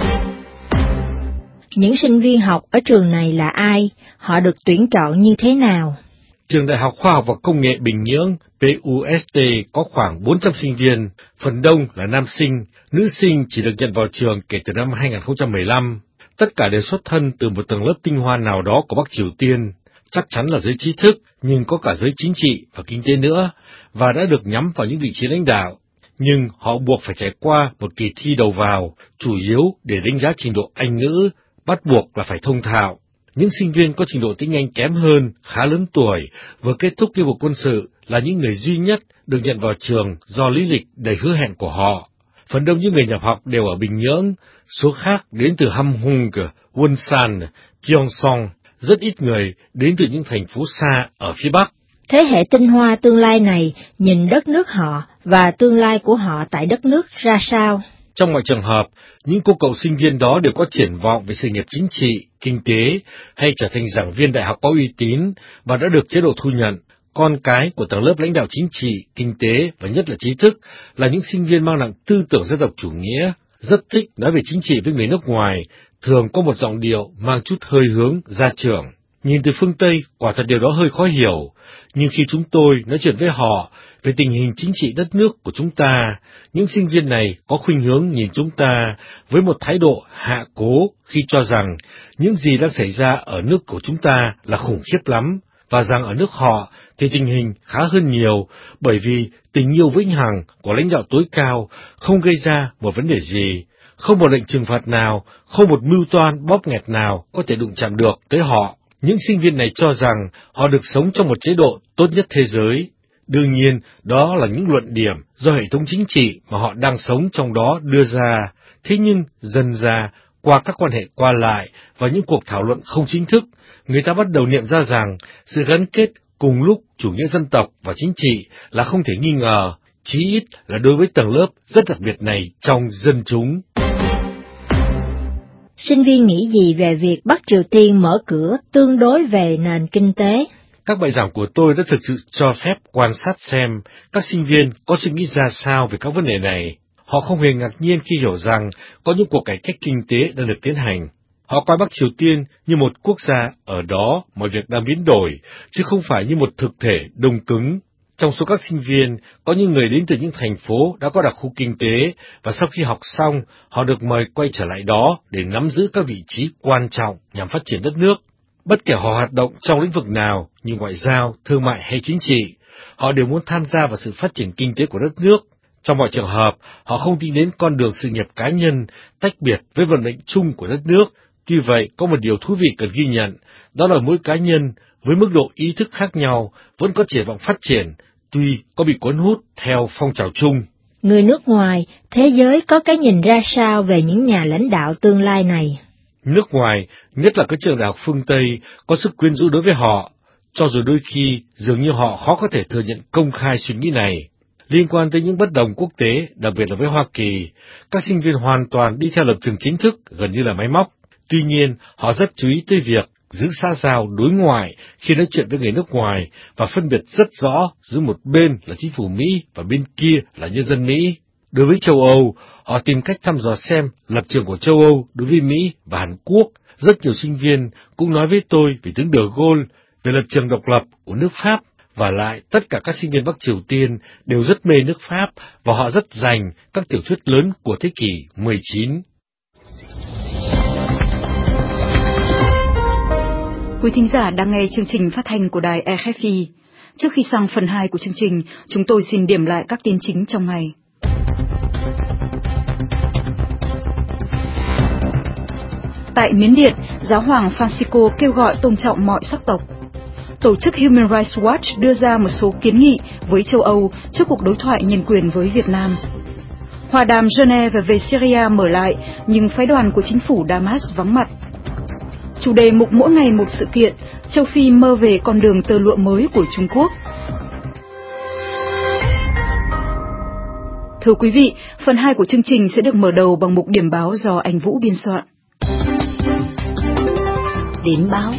S7: Những sinh viên học ở trường này là ai? Họ được tuyển chọn như thế nào?
S8: Trường Đại học Khoa học và Công nghệ Bình Nhưỡng P U S T có khoảng bốn trăm sinh viên, phần đông là nam sinh, nữ sinh chỉ được nhận vào trường kể từ năm hai nghìn không trăm mười lăm. Tất cả đều xuất thân từ một tầng lớp tinh hoa nào đó của Bắc Triều Tiên, chắc chắn là giới trí thức, nhưng có cả giới chính trị và kinh tế nữa, và đã được nhắm vào những vị trí lãnh đạo. Nhưng họ buộc phải trải qua một kỳ thi đầu vào, chủ yếu để đánh giá trình độ Anh ngữ, bắt buộc là phải thông thạo. Những sinh viên có trình độ tiếng Anh kém hơn, khá lớn tuổi, vừa kết thúc nghĩa vụ quân sự là những người duy nhất được nhận vào trường do lý lịch đầy hứa hẹn của họ. Phần đông những người nhập học đều ở Bình Nhưỡng, số khác đến từ Hamhung, Wonsan, Pyeongchang, rất ít người đến từ những thành phố xa ở phía Bắc.
S7: Thế hệ tinh hoa tương lai này nhìn đất nước họ và tương lai của họ tại đất nước ra sao?
S8: Trong mọi trường hợp, những cô cậu sinh viên đó đều có triển vọng về sự nghiệp chính trị, kinh tế, hay trở thành giảng viên đại học có uy tín và đã được chế độ thu nhận. Con cái của tầng lớp lãnh đạo chính trị, kinh tế và nhất là trí thức là những sinh viên mang nặng tư tưởng dân tộc chủ nghĩa, rất thích nói về chính trị với người nước ngoài, thường có một giọng điệu mang chút hơi hướng gia trưởng. Nhìn từ phương Tây, quả thật điều đó hơi khó hiểu, nhưng khi chúng tôi nói chuyện với họ về tình hình chính trị đất nước của chúng ta, những sinh viên này có khuynh hướng nhìn chúng ta với một thái độ hạ cố khi cho rằng những gì đang xảy ra ở nước của chúng ta là khủng khiếp lắm, và rằng ở nước họ thì tình hình khá hơn nhiều, bởi vì tình yêu vĩnh hằng của lãnh đạo tối cao không gây ra một vấn đề gì, không một lệnh trừng phạt nào, không một mưu toan bóp nghẹt nào có thể đụng chạm được tới họ. Những sinh viên này cho rằng họ được sống trong một chế độ tốt nhất thế giới. Đương nhiên, đó là những luận điểm do hệ thống chính trị mà họ đang sống trong đó đưa ra. Thế nhưng, dần ra, qua các quan hệ qua lại và những cuộc thảo luận không chính thức, người ta bắt đầu nhận ra rằng sự gắn kết cùng lúc chủ nghĩa dân tộc và chính trị là không thể nghi ngờ, chí ít là đối với tầng lớp rất đặc biệt này trong dân chúng.
S7: Sinh viên nghĩ gì về việc Bắc Triều Tiên mở cửa tương đối về nền kinh tế?
S8: Các bài giảng của tôi đã thực sự cho phép quan sát xem các sinh viên có suy nghĩ ra sao về các vấn đề này. Họ không hề ngạc nhiên khi hiểu rằng có những cuộc cải cách kinh tế đang được tiến hành. Họ coi Bắc Triều Tiên như một quốc gia ở đó mọi việc đang biến đổi, chứ không phải như một thực thể đông cứng. Trong số các sinh viên, có những người đến từ những thành phố đã có đặc khu kinh tế, và sau khi học xong, họ được mời quay trở lại đó để nắm giữ các vị trí quan trọng nhằm phát triển đất nước. Bất kể họ hoạt động trong lĩnh vực nào, như ngoại giao, thương mại hay chính trị, họ đều muốn tham gia vào sự phát triển kinh tế của đất nước. Trong mọi trường hợp, họ không tính đến con đường sự nghiệp cá nhân, tách biệt với vận mệnh chung của đất nước. Tuy vậy, có một điều thú vị cần ghi nhận, đó là mỗi cá nhân, với mức độ ý thức khác nhau, vẫn có triển vọng phát triển, tuy có bị cuốn hút theo phong trào chung.
S7: Người nước ngoài, thế giới có cái nhìn ra sao về những nhà lãnh đạo tương lai này?
S8: Nước ngoài, nhất là các trường đại học phương Tây, có sức quyến rũ đối với họ, cho dù đôi khi dường như họ khó có thể thừa nhận công khai suy nghĩ này. Liên quan tới những bất đồng quốc tế, đặc biệt là với Hoa Kỳ, các sinh viên hoàn toàn đi theo lập trường chính thức, gần như là máy móc. Tuy nhiên, họ rất chú ý tới việc giữ xã giao đối ngoại khi nói chuyện với người nước ngoài và phân biệt rất rõ giữa một bên là chính phủ Mỹ và bên kia là nhân dân Mỹ. Đối với châu Âu, họ tìm cách thăm dò xem lập trường của châu Âu đối với Mỹ và Hàn Quốc. Rất nhiều sinh viên cũng nói với tôi về tướng De Gaulle, về lập trường độc lập của nước Pháp, và lại tất cả các sinh viên Bắc Triều Tiên đều rất mê nước Pháp và họ rất dành các tiểu thuyết lớn của thế kỷ mười chín.
S1: Quý thính giả đang nghe chương trình phát thanh của đài rờ ép i. Trước khi sang phần hai của chương trình, chúng tôi xin điểm lại các tin chính trong ngày. Tại Miến Điện, Giáo hoàng Francisco kêu gọi tôn trọng mọi sắc tộc. Tổ chức Human Rights Watch đưa ra một số kiến nghị với châu Âu trước cuộc đối thoại nhân quyền với Việt Nam. Hòa đàm Geneva về Syria mở lại, nhưng phái đoàn của chính phủ Damas vắng mặt. Chủ đề mục mỗi ngày một sự kiện, châu Phi mơ về con đường tơ lụa mới của Trung Quốc. Thưa quý vị, phần hai của chương trình sẽ được mở đầu bằng mục điểm báo do anh Vũ biên soạn.
S9: Điểm báo.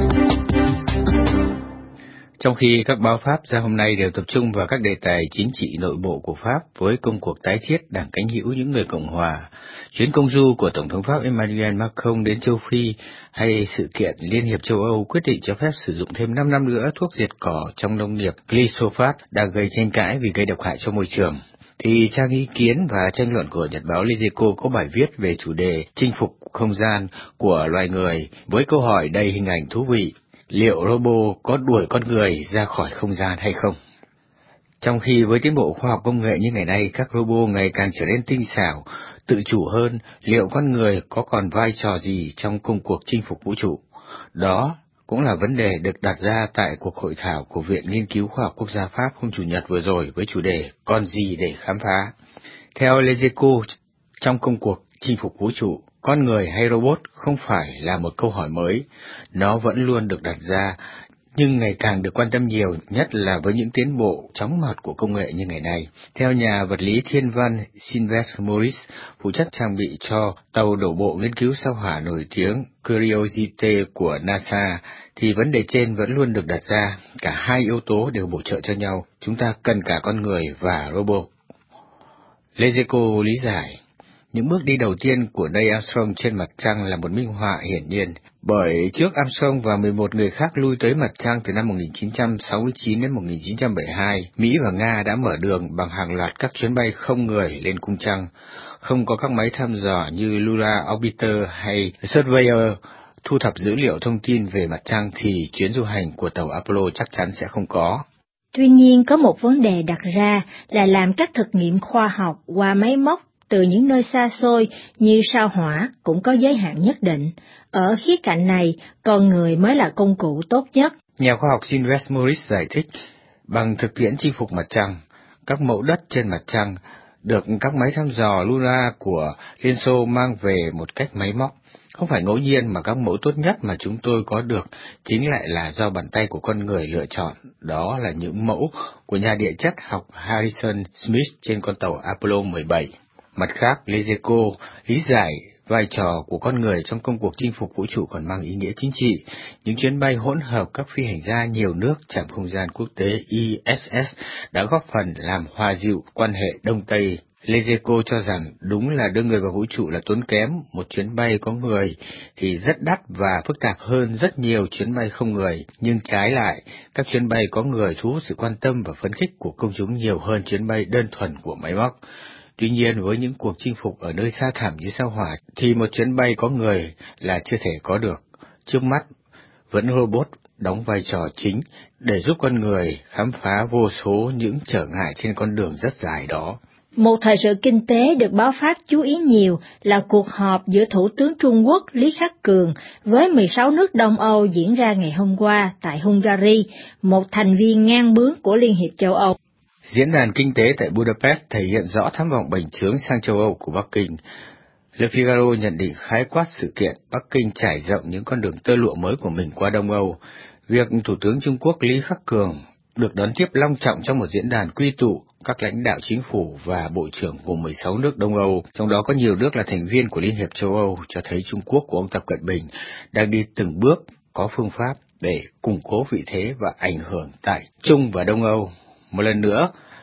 S10: Trong khi các báo Pháp ra hôm nay đều tập trung vào các đề tài chính trị nội bộ của Pháp với công cuộc tái thiết đảng cánh hữu những người Cộng hòa, chuyến công du của Tổng thống Pháp Emmanuel Macron đến châu Phi hay sự kiện Liên hiệp châu Âu quyết định cho phép sử dụng thêm năm năm nữa thuốc diệt cỏ trong nông nghiệp glyphosate đang gây tranh cãi vì gây độc hại cho môi trường, thì trang ý kiến và tranh luận của Nhật báo Les Echos có bài viết về chủ đề chinh phục không gian của loài người với câu hỏi đầy hình ảnh thú vị: liệu robot có đuổi con người ra khỏi không gian hay không? Trong khi với tiến bộ khoa học công nghệ như ngày nay, các robot ngày càng trở nên tinh xảo, tự chủ hơn, liệu con người có còn vai trò gì trong công cuộc chinh phục vũ trụ? Đó cũng là vấn đề được đặt ra tại cuộc hội thảo của Viện Nghiên cứu Khoa học Quốc gia Pháp hôm Chủ nhật vừa rồi với chủ đề Còn gì để khám phá? Theo Les Echos, trong công cuộc chinh phục vũ trụ, con người hay robot không phải là một câu hỏi mới, nó vẫn luôn được đặt ra, nhưng ngày càng được quan tâm nhiều, nhất là với những tiến bộ chóng mặt của công nghệ như ngày nay. Theo nhà vật lý thiên văn Sylvester Morris, phụ trách trang bị cho tàu đổ bộ nghiên cứu sao hỏa nổi tiếng Curiosity của NASA, thì vấn đề trên vẫn luôn được đặt ra, cả hai yếu tố đều bổ trợ cho nhau, chúng ta cần cả con người và robot. Les Echos lý giải, những bước đi đầu tiên của Neil Armstrong trên mặt trăng là một minh họa hiển nhiên, bởi trước Armstrong và mười một người khác lui tới mặt trăng từ năm một nghìn chín trăm sáu mươi chín đến một nghìn chín trăm bảy mươi hai, Mỹ và Nga đã mở đường bằng hàng loạt các chuyến bay không người lên cung trăng. Không có các máy thăm dò như Lunar Orbiter hay Surveyor thu thập dữ liệu thông tin về mặt trăng thì chuyến du hành của tàu Apollo chắc chắn sẽ không có.
S7: Tuy nhiên, có một vấn đề đặt ra là làm các thực nghiệm khoa học qua máy móc từ những nơi xa xôi như sao Hỏa cũng có giới hạn nhất định. Ở khía cạnh này, con người mới là công cụ tốt nhất.
S10: Nhà khoa học Sylvester Morris giải thích, bằng thực tiễn chinh phục mặt trăng, các mẫu đất trên mặt trăng được các máy thăm dò Luna của Liên Xô mang về một cách máy móc. Không phải ngẫu nhiên mà các mẫu tốt nhất mà chúng tôi có được chính lại là do bàn tay của con người lựa chọn. Đó là những mẫu của nhà địa chất học Harrison Smith trên con tàu Apollo mười bảy. Mặt khác, Les Echos lý giải vai trò của con người trong công cuộc chinh phục vũ trụ còn mang ý nghĩa chính trị. Những chuyến bay hỗn hợp các phi hành gia nhiều nước trạm không gian quốc tế I S S đã góp phần làm hòa dịu quan hệ Đông Tây. Les Echos cho rằng đúng là đưa người vào vũ trụ là tốn kém, một chuyến bay có người thì rất đắt và phức tạp hơn rất nhiều chuyến bay không người, nhưng trái lại, các chuyến bay có người thu hút sự quan tâm và phấn khích của công chúng nhiều hơn chuyến bay đơn thuần của máy móc. Tuy nhiên, với những cuộc chinh phục ở nơi xa thẳm như sao Hỏa, thì một chuyến bay có người là chưa thể có được. Trước mắt, vẫn robot đóng vai trò chính để giúp con người khám phá vô số những trở ngại trên con đường rất dài đó.
S7: Một thời sự kinh tế được báo Pháp chú ý nhiều là cuộc họp giữa Thủ tướng Trung Quốc Lý Khắc Cường với mười sáu nước Đông Âu diễn ra ngày hôm qua tại Hungary, một thành viên ngang bướng của Liên hiệp châu Âu.
S10: Diễn đàn kinh tế tại Budapest thể hiện rõ tham vọng bành trướng sang châu Âu của Bắc Kinh. Le Figaro nhận định khái quát sự kiện Bắc Kinh trải rộng những con đường tơ lụa mới của mình qua Đông Âu. Việc Thủ tướng Trung Quốc Lý Khắc Cường được đón tiếp long trọng trong một diễn đàn quy tụ các lãnh đạo chính phủ và bộ trưởng của mười sáu nước Đông Âu, trong đó có nhiều nước là thành viên của Liên hiệp châu Âu, cho thấy Trung Quốc của ông Tập Cận Bình đang đi từng bước có phương pháp để củng cố vị thế và ảnh hưởng tại Trung và Đông Âu. Một lần nữa,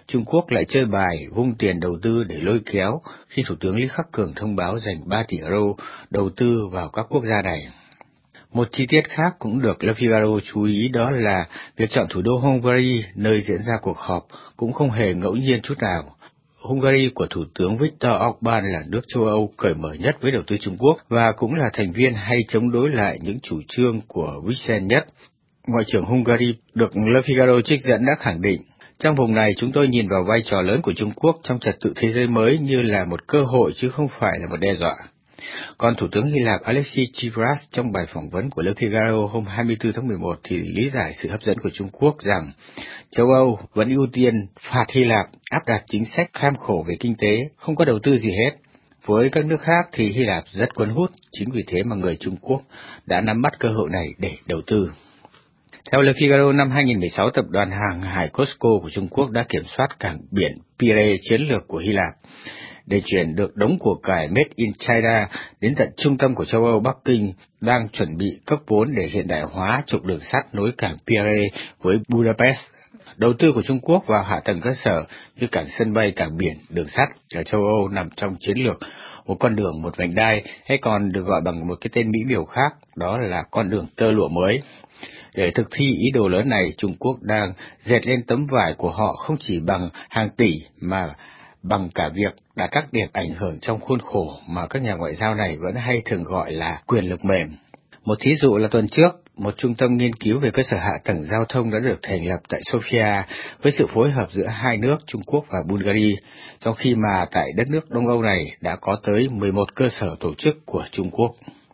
S10: Trung Quốc lại chơi bài vung tiền đầu tư để lôi kéo khi Thủ tướng Lý Khắc Cường thông báo dành ba tỷ euro đầu tư vào các quốc gia này. Một chi tiết khác cũng được Le Figaro chú ý, đó là việc chọn thủ đô Hungary nơi diễn ra cuộc họp cũng không hề ngẫu nhiên chút nào. Hungary của Thủ tướng Viktor Orbán là nước châu Âu cởi mở nhất với đầu tư Trung Quốc và cũng là thành viên hay chống đối lại những chủ trương của Bruxelles nhất. Ngoại trưởng Hungary được Le Figaro trích dẫn đã khẳng định, trong vùng này chúng tôi nhìn vào vai trò lớn của Trung Quốc trong trật tự thế giới mới như là một cơ hội chứ không phải là một đe dọa. Còn Thủ tướng Hy Lạp Alexis Tsipras trong bài phỏng vấn của Le Figaro hôm hai mươi tư tháng mười một thì lý giải sự hấp dẫn của Trung Quốc rằng châu Âu vẫn ưu tiên phạt Hy Lạp áp đặt chính sách kham khổ về kinh tế, không có đầu tư gì hết. Với các nước khác thì Hy Lạp rất cuốn hút, chính vì thế mà người Trung Quốc đã nắm bắt cơ hội này để đầu tư. Theo Le Figaro, năm hai nghìn không trăm mười sáu, tập đoàn hàng hải COSCO của Trung Quốc đã kiểm soát cảng biển Pire chiến lược của Hy Lạp. Để chuyển được đống của cải Made in China đến tận trung tâm của châu Âu, Bắc Kinh đang chuẩn bị cấp vốn để hiện đại hóa trục đường sắt nối cảng Pire với Budapest. Đầu tư của Trung Quốc vào hạ tầng cơ sở như cảng sân bay, cảng biển, đường sắt ở châu Âu nằm trong chiến lược một con đường một vành đai, hay còn được gọi bằng một cái tên mỹ miều khác, đó là con đường tơ lụa mới. Để thực thi ý đồ lớn này, Trung Quốc đang dệt lên tấm vải của họ không chỉ bằng hàng tỷ mà bằng cả việc đặt các điểm ảnh hưởng trong khuôn khổ mà các nhà ngoại giao này vẫn hay thường gọi là quyền lực mềm. Một thí dụ là tuần trước, một trung tâm nghiên cứu về cơ sở hạ tầng giao thông đã được thành lập tại Sofia với sự phối hợp giữa hai nước Trung Quốc và Bulgaria, trong khi mà tại đất nước Đông Âu này đã có tới mười một cơ sở tổ chức của Trung Quốc.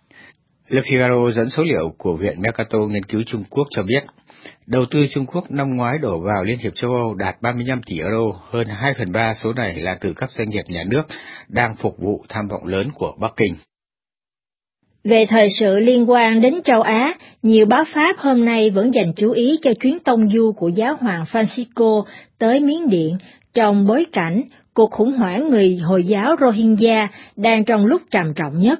S10: Le Figaro dẫn số liệu của Viện Mercator nghiên cứu Trung Quốc cho biết, đầu tư Trung Quốc năm ngoái đổ vào Liên hiệp châu Âu đạt ba mươi lăm tỷ euro, hơn hai phần ba số này là từ các doanh nghiệp nhà nước đang phục vụ tham vọng lớn của Bắc Kinh.
S7: Về thời sự liên quan đến châu Á, nhiều báo Pháp hôm nay vẫn dành chú ý cho chuyến tông du của Giáo hoàng Francisco tới Miến Điện trong bối cảnh cuộc khủng hoảng người Hồi giáo Rohingya đang trong lúc trầm trọng nhất.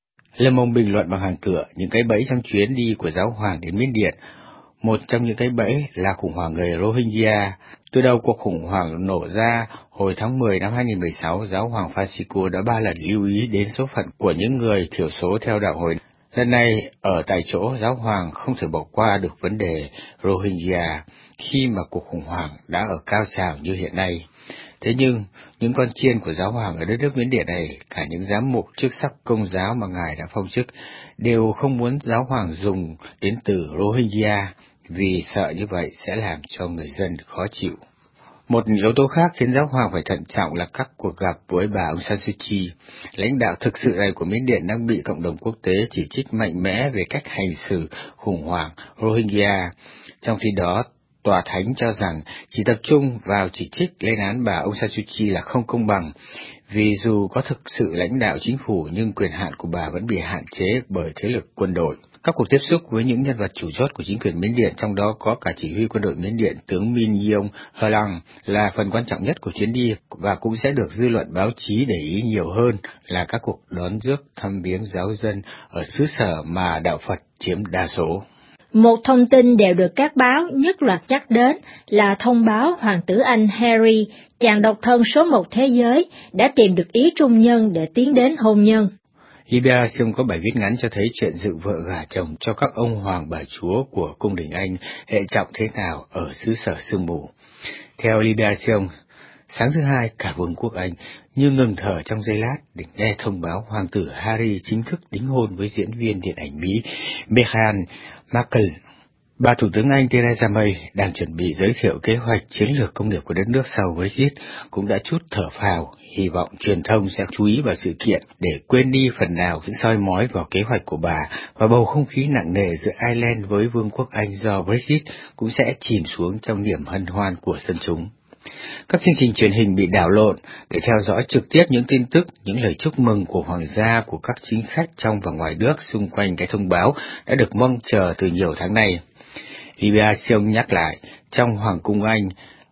S10: Le Monde bình luận bằng hàng tựa những cái bẫy trong chuyến đi của Giáo hoàng đến Miến Điện. Một trong những cái bẫy là khủng hoảng người Rohingya. Từ đầu cuộc khủng hoảng nổ ra hồi tháng mười năm hai nghìn không trăm mười sáu, Giáo hoàng Francisco đã ba lần lưu ý đến số phận của những người thiểu số theo đạo Hồi. Lần này, ở tại chỗ, Giáo hoàng không thể bỏ qua được vấn đề Rohingya khi mà cuộc khủng hoảng đã ở cao trào như hiện nay. Thế nhưng, những con chiên của Giáo hoàng ở đất nước Miến Điện này, cả những giám mục chức sắc Công giáo mà ngài đã phong chức, đều không muốn Giáo hoàng dùng đến từ Rohingya, vì sợ như vậy sẽ làm cho người dân khó chịu. Một yếu tố khác khiến Giáo hoàng phải thận trọng là các cuộc gặp với bà Aung San Suu Kyi. Lãnh đạo thực sự này của Miến Điện đang bị cộng đồng quốc tế chỉ trích mạnh mẽ về cách hành xử khủng hoảng Rohingya. Trong khi đó, Tòa Thánh cho rằng chỉ tập trung vào chỉ trích lên án bà Aung San Suu Kyi là không công bằng, vì dù có thực sự lãnh đạo chính phủ nhưng quyền hạn của bà vẫn bị hạn chế bởi thế lực quân đội. Các cuộc tiếp xúc với những nhân vật chủ chốt của chính quyền Miến Điện, trong đó có cả chỉ huy quân đội Miến Điện tướng Min Aung Hlaing, là phần quan trọng nhất của chuyến đi và cũng sẽ được dư luận báo chí để ý nhiều hơn là các cuộc đón rước thăm viếng giáo dân ở xứ sở mà đạo Phật chiếm đa số.
S7: Một thông tin đều được các báo nhất loạt nhắc đến là thông báo Hoàng tử Anh Harry, chàng độc thân số một thế giới, đã tìm được ý trung nhân để tiến đến hôn nhân.
S10: Liberace có bài viết ngắn cho thấy chuyện dựng vợ gả chồng cho các ông hoàng bà chúa của cung đình Anh hệ trọng thế nào ở xứ sở sương mù. Theo Liberace, sáng thứ Hai, cả vương quốc Anh như ngừng thở trong giây lát để nghe thông báo hoàng tử Harry chính thức đính hôn với diễn viên điện ảnh Mỹ Meghan Markle. Bà Thủ tướng Anh Theresa May đang chuẩn bị giới thiệu kế hoạch chiến lược công nghiệp của đất nước sau Brexit cũng đã chút thở phào, hy vọng truyền thông sẽ chú ý vào sự kiện để quên đi phần nào những soi mói vào kế hoạch của bà, và bầu không khí nặng nề giữa Ireland với Vương quốc Anh do Brexit cũng sẽ chìm xuống trong niềm hân hoan của dân chúng. Các chương trình truyền hình bị đảo lộn để theo dõi trực tiếp những tin tức, những lời chúc mừng của hoàng gia của các chính khách trong và ngoài nước xung quanh cái thông báo đã được mong chờ từ nhiều tháng nay. Liberace nhắc lại, trong Hoàng cung Anh,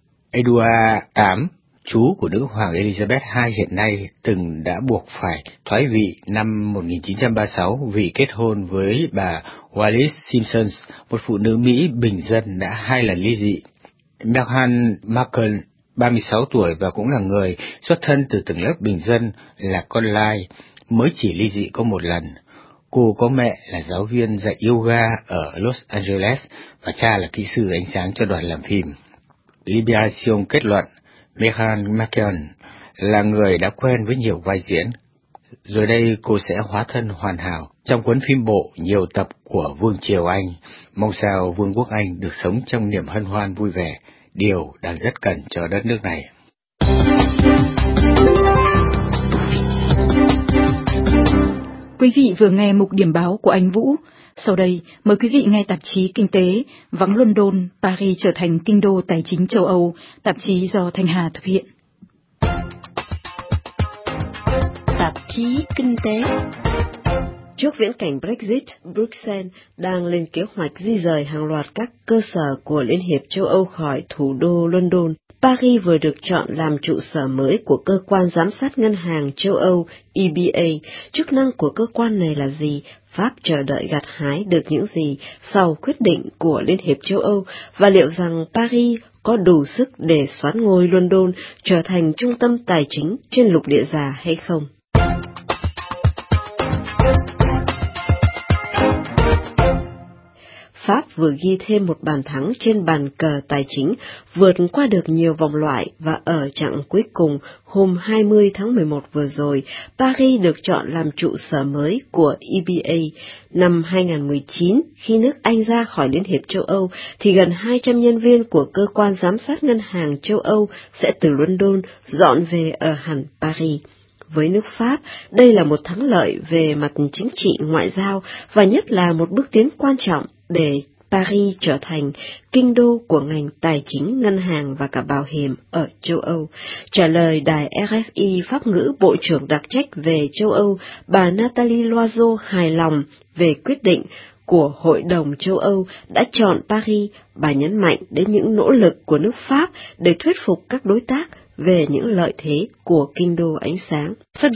S10: Edward đệ tám, chú của nữ hoàng Elizabeth đệ nhị hiện nay, từng đã buộc phải thoái vị năm một nghìn chín trăm ba mươi sáu vì kết hôn với bà Wallis Simpson, một phụ nữ Mỹ bình dân đã hai lần ly dị. Meghan Markle ba mươi sáu tuổi và cũng là người xuất thân từ tầng lớp bình dân, là con lai, mới chỉ ly dị có một lần. Cô có mẹ là giáo viên dạy yoga ở Los Angeles và cha là kỹ sư ánh sáng cho đoàn làm phim. Libération kết luận, Meghan Markle là người đã quen với nhiều vai diễn. Rồi đây cô sẽ hóa thân hoàn hảo trong cuốn phim bộ nhiều tập của Vương triều Anh. Mong sao Vương quốc Anh được sống trong niềm hân hoan vui vẻ, điều đang rất cần cho đất nước này.
S1: Quý vị vừa nghe mục điểm báo của anh Vũ. Sau đây, mời quý vị nghe tạp chí Kinh tế Vắng London, Paris trở thành kinh đô tài chính châu Âu, tạp chí do Thanh Hà thực hiện.
S9: Tạp chí Kinh tế. Trước viễn cảnh Brexit, Bruxelles đang lên kế hoạch di rời hàng loạt các cơ sở của Liên hiệp châu Âu khỏi thủ đô London. Paris vừa được chọn làm trụ sở mới của cơ quan giám sát ngân hàng châu Âu E B A. Chức năng của cơ quan này là gì? Pháp chờ đợi gặt hái được những gì sau quyết định của Liên hiệp châu Âu? Và liệu rằng Paris có đủ sức để soán ngôi London trở thành trung tâm tài chính trên lục địa già hay không? Pháp vừa ghi thêm một bàn thắng trên bàn cờ tài chính, vượt qua được nhiều vòng loại và ở chặng cuối cùng hôm hai mươi tháng mười một vừa rồi, Paris được chọn làm trụ sở mới của E B A. Năm hai nghìn không trăm mười chín, khi nước Anh ra khỏi Liên hiệp châu Âu, thì gần hai trăm nhân viên của cơ quan giám sát ngân hàng châu Âu sẽ từ London dọn về ở hẳn Paris. Với nước Pháp, đây là một thắng lợi về mặt chính trị ngoại giao và nhất là một bước tiến quan trọng để Paris trở thành kinh đô của ngành tài chính, ngân hàng và cả bảo hiểm ở châu Âu. Trả lời đài R F I Pháp ngữ Bộ trưởng đặc trách về châu Âu, bà Nathalie Loiseau hài lòng về quyết định của Hội đồng châu Âu đã chọn Paris. Bà nhấn mạnh đến những nỗ lực của nước Pháp để thuyết phục các đối tác về những lợi thế của kinh đô ánh sáng.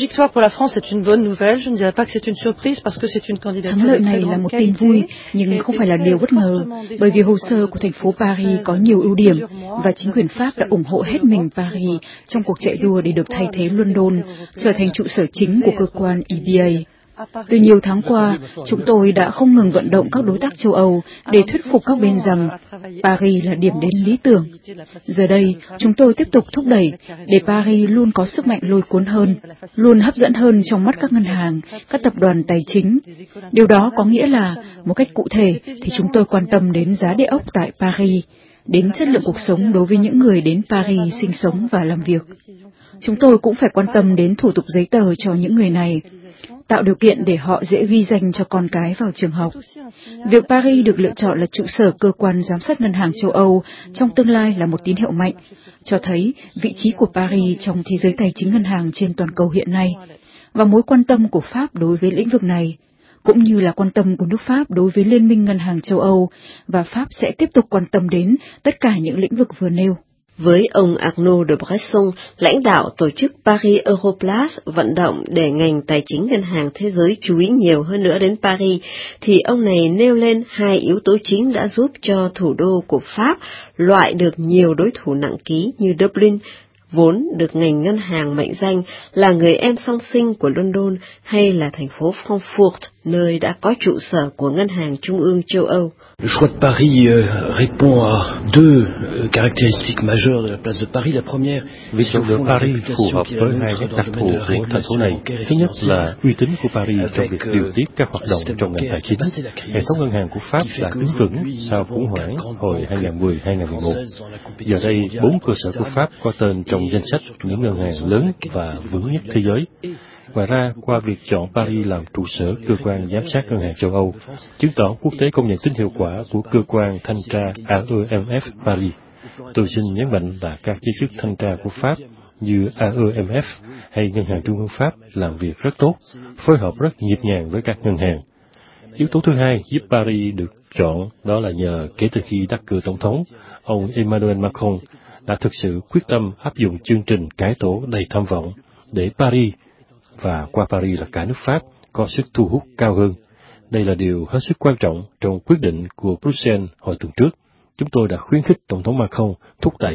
S1: Thắng lợi này là một tin vui, nhưng không phải là điều bất ngờ, bởi vì hồ sơ của thành phố Paris có nhiều ưu điểm, và chính quyền Pháp đã ủng hộ hết mình Paris trong cuộc chạy đua để được thay thế London, trở thành trụ sở chính của cơ quan E B A. Từ nhiều tháng qua, chúng tôi đã không ngừng vận động các đối tác châu Âu để thuyết phục các bên rằng Paris là điểm đến lý tưởng. Giờ đây, chúng tôi tiếp tục thúc đẩy để Paris luôn có sức mạnh lôi cuốn hơn, luôn hấp dẫn hơn trong mắt các ngân hàng, các tập đoàn tài chính. Điều đó có nghĩa là, một cách cụ thể, thì chúng tôi quan tâm đến giá địa ốc tại Paris, đến chất lượng cuộc sống đối với những người đến Paris sinh sống và làm việc. Chúng tôi cũng phải quan tâm đến thủ tục giấy tờ cho những người này, tạo điều kiện để họ dễ ghi danh cho con cái vào trường học. Việc Paris được lựa chọn là trụ sở cơ quan giám sát ngân hàng châu Âu trong tương lai là một tín hiệu mạnh, cho thấy vị trí của Paris trong thế giới tài chính ngân hàng trên toàn cầu hiện nay, và mối quan tâm của Pháp đối với lĩnh vực này, cũng như là quan tâm của nước Pháp đối với Liên minh Ngân hàng châu Âu, và Pháp sẽ tiếp tục quan tâm đến tất cả những lĩnh vực vừa nêu.
S9: Với ông Arnaud de Bresson, lãnh đạo tổ chức Paris Europlace vận động để ngành tài chính ngân hàng thế giới chú ý nhiều hơn nữa đến Paris, thì ông này nêu lên hai yếu tố chính đã giúp cho thủ đô của Pháp loại được nhiều đối thủ nặng ký như Dublin, vốn được ngành ngân hàng mệnh danh là người em song sinh của London, hay là thành phố Frankfurt, nơi đã có trụ sở của Ngân hàng Trung ương châu Âu.
S11: Le choix de Paris euh, répond à deux euh, caractéristiques majeures de la place de Paris. La première,
S3: việc chọn lựa Paris phù hợp với hai nét đặc thù của thành phố này. Thứ nhất là uy tín của Paris trong việc điều tiết các hoạt động trong ngành tài chính. Hệ thống ngân hàng của Pháp đã đứng vững sau khủng hoảng hồi hai nghìn không trăm mười đến hai nghìn không trăm mười một. Giờ đây, bốn cơ sở của Pháp có tên trong danh sách những ngân hàng lớn và vững nhất thế giới. Ngoài ra, qua việc chọn Paris làm trụ sở cơ quan giám sát ngân hàng châu Âu, chứng tỏ quốc tế công nhận tính hiệu quả của cơ quan thanh tra A E M F Paris. Tôi xin nhấn mạnh là các giới chức thanh tra của Pháp như A E M F hay Ngân hàng Trung ương Pháp làm việc rất tốt, phối hợp rất nhịp nhàng với các ngân hàng. Yếu tố thứ hai giúp Paris được chọn đó là nhờ kể từ khi đắc cử tổng thống, ông Emmanuel Macron đã thực sự quyết tâm áp dụng chương trình cải tổ đầy tham vọng để Paris và qua Paris là cả nước Pháp có sức thu hút cao hơn. Đây là điều hết sức quan trọng trong quyết định của Bruxelles hồi tuần trước. Chúng tôi đã khuyến khích Tổng thống Macron thúc đẩy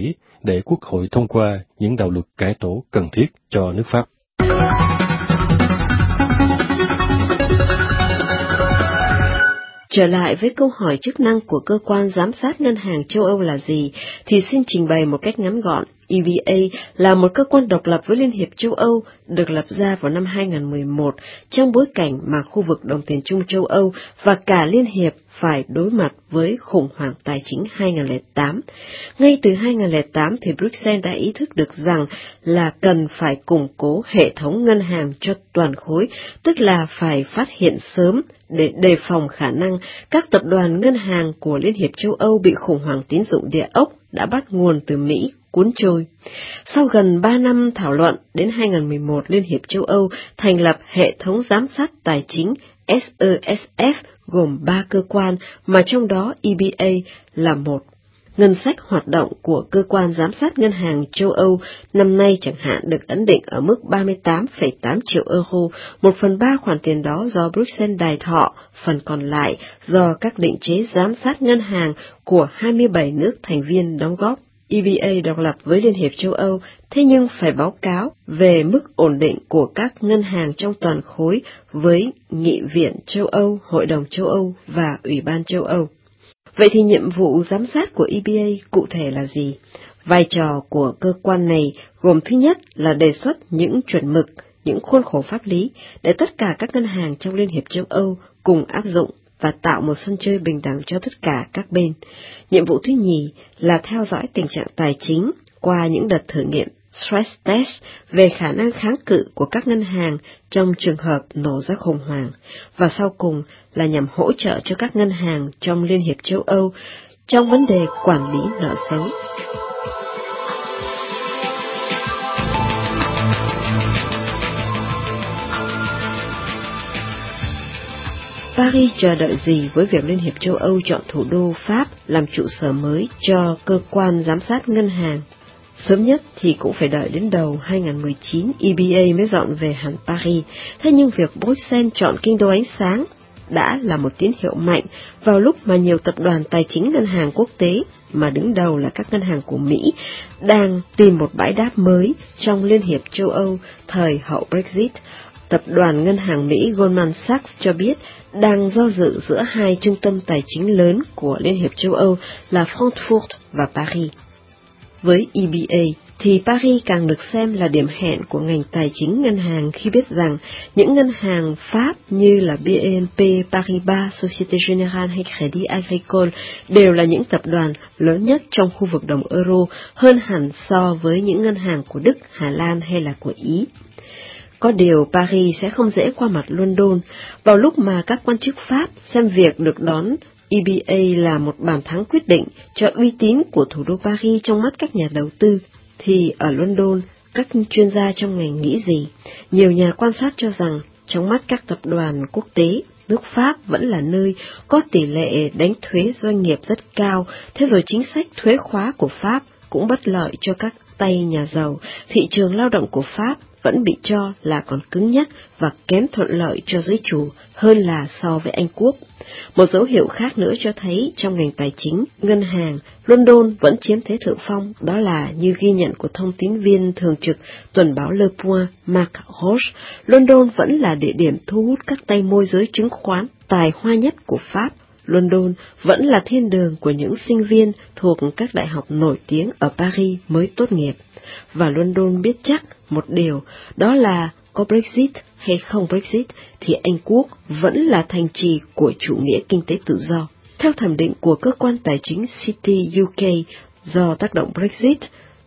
S3: để Quốc hội thông qua những đạo luật cải tổ cần thiết cho nước Pháp.
S9: Trở lại với câu hỏi chức năng của cơ quan giám sát ngân hàng châu Âu là gì, thì xin trình bày một cách ngắn gọn. E B A là một cơ quan độc lập với Liên hiệp châu Âu, được lập ra vào năm hai nghìn không trăm mười một, trong bối cảnh mà khu vực đồng tiền chung châu Âu và cả Liên hiệp phải đối mặt với khủng hoảng tài chính hai nghìn không trăm lẻ tám. Ngay từ hai nghìn không trăm lẻ tám thì Bruxelles đã ý thức được rằng là cần phải củng cố hệ thống ngân hàng cho toàn khối, tức là phải phát hiện sớm để đề phòng khả năng các tập đoàn ngân hàng của Liên hiệp châu Âu bị khủng hoảng tín dụng địa ốc đã bắt nguồn từ Mỹ cuốn trôi. Sau gần ba năm thảo luận, đến hai nghìn không trăm mười một, Liên hiệp châu Âu thành lập hệ thống giám sát tài chính S E S F gồm ba cơ quan, mà trong đó E B A là một. Ngân sách hoạt động của cơ quan giám sát ngân hàng châu Âu năm nay chẳng hạn được ấn định ở mức ba mươi tám phẩy tám triệu euro, một phần ba khoản tiền đó do Bruxelles đài thọ, phần còn lại do các định chế giám sát ngân hàng của hai mươi bảy nước thành viên đóng góp. E B A độc lập với Liên hiệp châu Âu, thế nhưng phải báo cáo về mức ổn định của các ngân hàng trong toàn khối với Nghị viện châu Âu, Hội đồng châu Âu và Ủy ban châu Âu. Vậy thì nhiệm vụ giám sát của E B A cụ thể là gì? Vai trò của cơ quan này gồm thứ nhất là đề xuất những chuẩn mực, những khuôn khổ pháp lý để tất cả các ngân hàng trong Liên hiệp châu Âu cùng áp dụng và tạo một sân chơi bình đẳng cho tất cả các bên. Nhiệm vụ thứ nhì là theo dõi tình trạng tài chính qua những đợt thử nghiệm stress test về khả năng kháng cự của các ngân hàng trong trường hợp nổ ra khủng hoảng, và sau cùng là nhằm hỗ trợ cho các ngân hàng trong Liên hiệp châu Âu trong vấn đề quản lý nợ xấu. Paris chờ đợi gì với việc Liên hiệp châu Âu chọn thủ đô Pháp làm trụ sở mới cho cơ quan giám sát ngân hàng? Sớm nhất thì cũng phải đợi đến đầu hai nghìn không trăm mười chín E B A mới dọn về hẳn Paris. Thế nhưng việc Bruxelles chọn kinh đô ánh sáng đã là một tín hiệu mạnh vào lúc mà nhiều tập đoàn tài chính ngân hàng quốc tế, mà đứng đầu là các ngân hàng của Mỹ, đang tìm một bãi đáp mới trong Liên hiệp châu Âu thời hậu Brexit. Tập đoàn ngân hàng Mỹ Goldman Sachs cho biết đang do dự giữa hai trung tâm tài chính lớn của Liên hiệp châu Âu là Frankfurt và Paris. Với E B A thì Paris càng được xem là điểm hẹn của ngành tài chính ngân hàng khi biết rằng những ngân hàng Pháp như là B N P Paribas, Société Générale hay Crédit Agricole đều là những tập đoàn lớn nhất trong khu vực đồng euro, hơn hẳn so với những ngân hàng của Đức, Hà Lan hay là của Ý. Có điều Paris sẽ không dễ qua mặt London. Vào lúc mà các quan chức Pháp xem việc được đón E B A là một bàn thắng quyết định cho uy tín của thủ đô Paris trong mắt các nhà đầu tư, thì ở London, các chuyên gia trong ngành nghĩ gì? Nhiều nhà quan sát cho rằng, trong mắt các tập đoàn quốc tế, nước Pháp vẫn là nơi có tỷ lệ đánh thuế doanh nghiệp rất cao, thế rồi chính sách thuế khóa của Pháp cũng bất lợi cho các tay nhà giàu. Thị trường lao động của Pháp vẫn bị cho là còn cứng nhắc và kém thuận lợi cho giới chủ hơn là so với Anh Quốc. Một dấu hiệu khác nữa cho thấy trong ngành tài chính, ngân hàng, London vẫn chiếm thế thượng phong, đó là như ghi nhận của thông tín viên thường trực tuần báo Le Point Marc Roche, London vẫn là địa điểm thu hút các tay môi giới chứng khoán tài hoa nhất của Pháp. London vẫn là thiên đường của những sinh viên thuộc các đại học nổi tiếng ở Paris mới tốt nghiệp. Và London biết chắc một điều, đó là có Brexit hay không Brexit thì Anh Quốc vẫn là thành trì của chủ nghĩa kinh tế tự do. Theo thẩm định của cơ quan tài chính Citi U K, do tác động Brexit,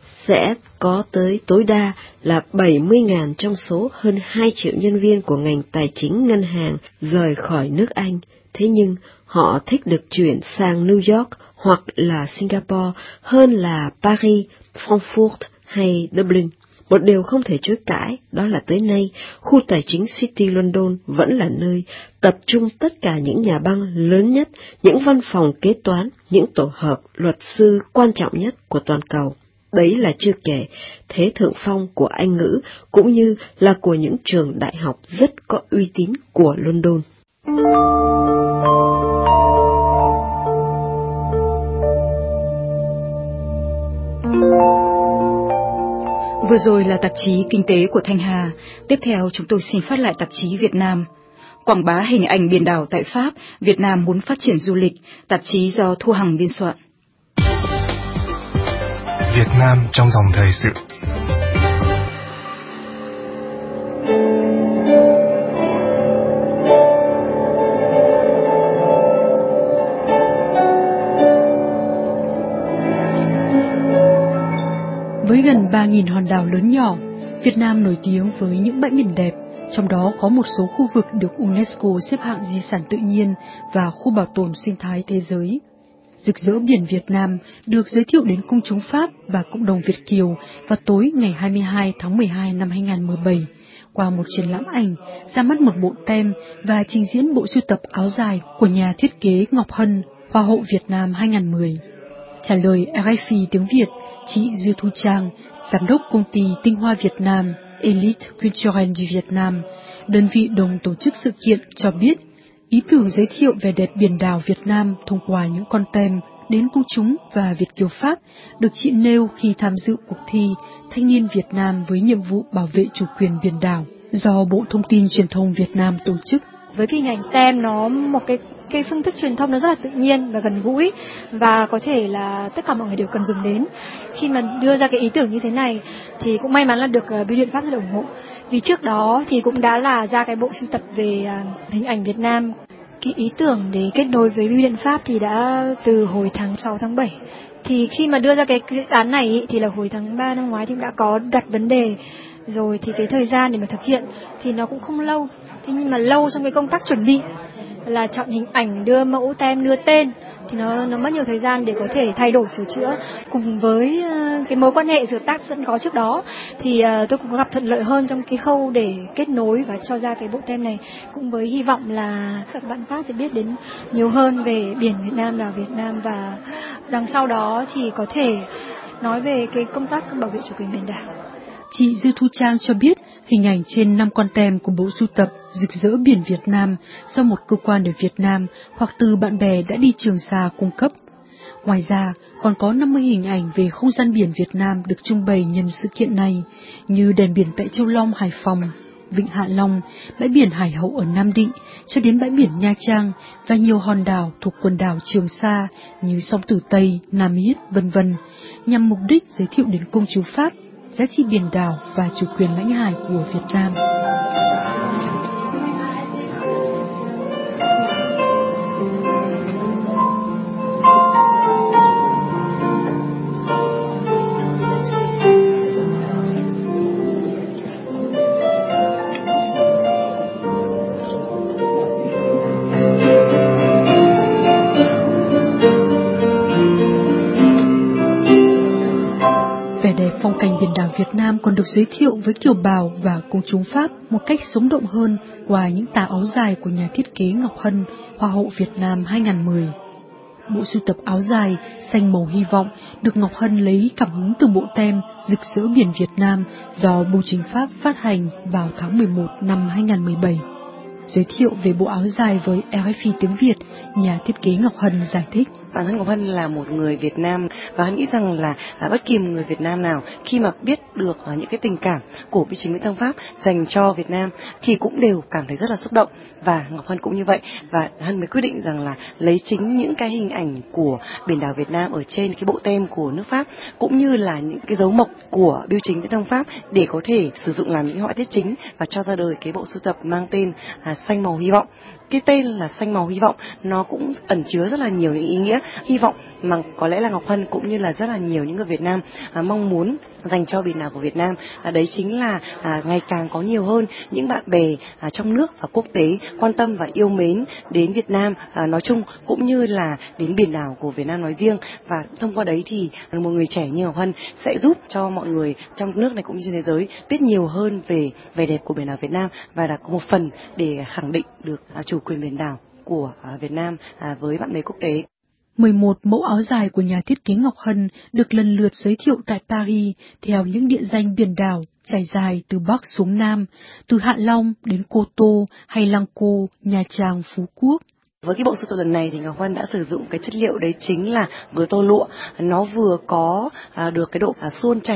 S9: sẽ có tới tối đa là bảy mươi nghìn trong số hơn hai triệu nhân viên của ngành tài chính ngân hàng rời khỏi nước Anh. Thế nhưng họ thích được chuyển sang New York hoặc là Singapore hơn là Paris, Frankfurt hay Dublin. Một điều không thể chối cãi, đó là tới nay, khu tài chính City London vẫn là nơi tập trung tất cả những nhà băng lớn nhất, những văn phòng kế toán, những tổ hợp luật sư quan trọng nhất của toàn cầu. Đấy là chưa kể thế thượng phong của Anh ngữ, cũng như là của những trường đại học rất có uy tín của London. Thank you.
S1: Vừa rồi là tạp chí Kinh tế của Thanh Hà. Tiếp theo chúng tôi xin phát lại tạp chí Việt Nam. Quảng bá hình ảnh biển đảo tại Pháp, Việt Nam muốn phát triển du lịch, tạp chí do Thu Hằng biên soạn.
S12: Việt Nam trong dòng thời sự.
S13: Với gần ba nghìn hòn đảo lớn nhỏ, Việt Nam nổi tiếng với những bãi biển đẹp, trong đó có một số khu vực được UNESCO xếp hạng di sản tự nhiên và khu bảo tồn sinh thái thế giới. Rực rỡ biển Việt Nam được giới thiệu đến công chúng Pháp và cộng đồng Việt kiều vào tối ngày hai mươi hai tháng mười hai năm hai nghìn không trăm mười bảy qua một triển lãm ảnh, ra mắt một bộ tem và trình diễn bộ sưu tập áo dài của nhà thiết kế Ngọc Hân, Hoa hậu Việt Nam hai nghìn không trăm mười. Trả lời rờ ép i tiếng Việt, chị Dư Thu Trang, giám đốc công ty Tinh Hoa Việt Nam, Elite Culturelle du Việt Nam, đơn vị đồng tổ chức sự kiện, cho biết ý tưởng giới thiệu vẻ đẹp biển đảo Việt Nam thông qua những con tem đến công chúng và Việt kiều Pháp được chị nêu khi tham dự cuộc thi Thanh niên Việt Nam với nhiệm vụ bảo vệ chủ quyền biển đảo do Bộ Thông tin Truyền thông Việt Nam tổ chức.
S14: Với cái hình ảnh tem nó một cái cái phương thức truyền thông nó rất là tự nhiên và gần gũi và có thể là tất cả mọi người đều cần dùng đến. Khi mà đưa ra cái ý tưởng như thế này thì cũng may mắn là được uh, Bưu điện Pháp rất là ủng hộ. Vì trước đó thì cũng đã là ra cái bộ sưu tập về uh, hình ảnh Việt Nam. Cái ý tưởng để kết nối với Bưu điện Pháp thì đã từ hồi tháng sáu tháng bảy. Thì khi mà đưa ra cái dự án này ý, thì là hồi tháng ba năm ngoái thì cũng đã có đặt vấn đề rồi, thì cái thời gian để mà thực hiện thì nó cũng không lâu. Thế nhưng mà lâu trong cái công tác chuẩn bị là chọn hình ảnh, đưa mẫu tem, đưa tên thì nó nó mất nhiều thời gian để có thể thay đổi, sửa chữa. Cùng với uh, cái mối quan hệ giữa tác sẵn có trước đó thì uh, tôi cũng gặp thuận lợi hơn trong cái khâu để kết nối và cho ra cái bộ tem này, cũng với hy vọng là các bạn Pháp sẽ biết đến nhiều hơn về biển Việt Nam, đảo Việt Nam, và đằng sau đó thì có thể nói về cái công tác bảo vệ chủ quyền biển đảo.
S13: Chị Dư Thu Trang cho biết hình ảnh trên năm con tem của bộ sưu tập Rực rỡ biển Việt Nam do một cơ quan ở Việt Nam hoặc từ bạn bè đã đi Trường Sa cung cấp. Ngoài ra, còn có năm mươi hình ảnh về không gian biển Việt Nam được trưng bày nhân sự kiện này, như đèn biển tại Châu Long, Hải Phòng, Vịnh Hạ Long, bãi biển Hải Hậu ở Nam Định, cho đến bãi biển Nha Trang và nhiều hòn đảo thuộc quần đảo Trường Sa như Song Tử Tây, Nam Yết, vân vân, nhằm mục đích giới thiệu đến công chúng Pháp giá trị biển đảo và chủ quyền lãnh hải của Việt Nam. Vẻ đẹp phong cảnh biển đảo Việt Nam còn được giới thiệu với kiều bào và công chúng Pháp một cách sống động hơn qua những tà áo dài của nhà thiết kế Ngọc Hân, Hoa hậu Việt Nam hai nghìn không trăm mười. Bộ sưu tập áo dài xanh màu hy vọng được Ngọc Hân lấy cảm hứng từ bộ tem Rực rỡ biển Việt Nam do Bưu chính Pháp phát hành vào tháng mười một năm hai nghìn không trăm mười bảy. Giới thiệu về bộ áo dài với rờ ép i tiếng Việt, nhà thiết kế Ngọc Hân giải thích.
S15: Bản thân Ngọc Hân là một người Việt Nam và Hân nghĩ rằng là à, bất kỳ một người Việt Nam nào khi mà biết được à, những cái tình cảm của Bưu chính Viễn thông Pháp dành cho Việt Nam thì cũng đều cảm thấy rất là xúc động, và Ngọc Hân cũng như vậy, và Hân mới quyết định rằng là lấy chính những cái hình ảnh của biển đảo Việt Nam ở trên cái bộ tem của nước Pháp cũng như là những cái dấu mộc của Bưu chính Viễn thông Pháp để có thể sử dụng làm những họa tiết chính và cho ra đời cái bộ sưu tập mang tên à, xanh màu hy vọng. Cái tên là xanh màu hy vọng nó cũng ẩn chứa rất là nhiều những ý nghĩa hy vọng mà có lẽ là Ngọc Hân cũng như là rất là nhiều những người Việt Nam à, mong muốn dành cho biển đảo của Việt Nam. À, đấy chính là à, ngày càng có nhiều hơn những bạn bè à, trong nước và quốc tế quan tâm và yêu mến đến Việt Nam à, nói chung cũng như là đến biển đảo của Việt Nam nói riêng, và thông qua đấy thì một người trẻ như Ngọc Hân sẽ giúp cho mọi người trong nước này cũng như trên thế giới biết nhiều hơn về vẻ đẹp của biển đảo Việt Nam và là có một phần để khẳng định được à, chủ quyền biển đảo của à, Việt Nam à, với bạn bè quốc tế.
S13: mười một mẫu áo dài của nhà thiết kế Ngọc Hân được lần lượt giới thiệu tại Paris theo những địa danh biển đảo trải dài từ Bắc xuống Nam, từ Hạ Long đến Cô Tô hay Lăng Cô, Nha Trang, Phú Quốc.
S15: Với cái bộ sưu tập lần này thì Ngọc Hân đã sử dụng cái chất liệu đấy chính là vừa tơ lụa, nó vừa có à, được cái độ à, suôn chảy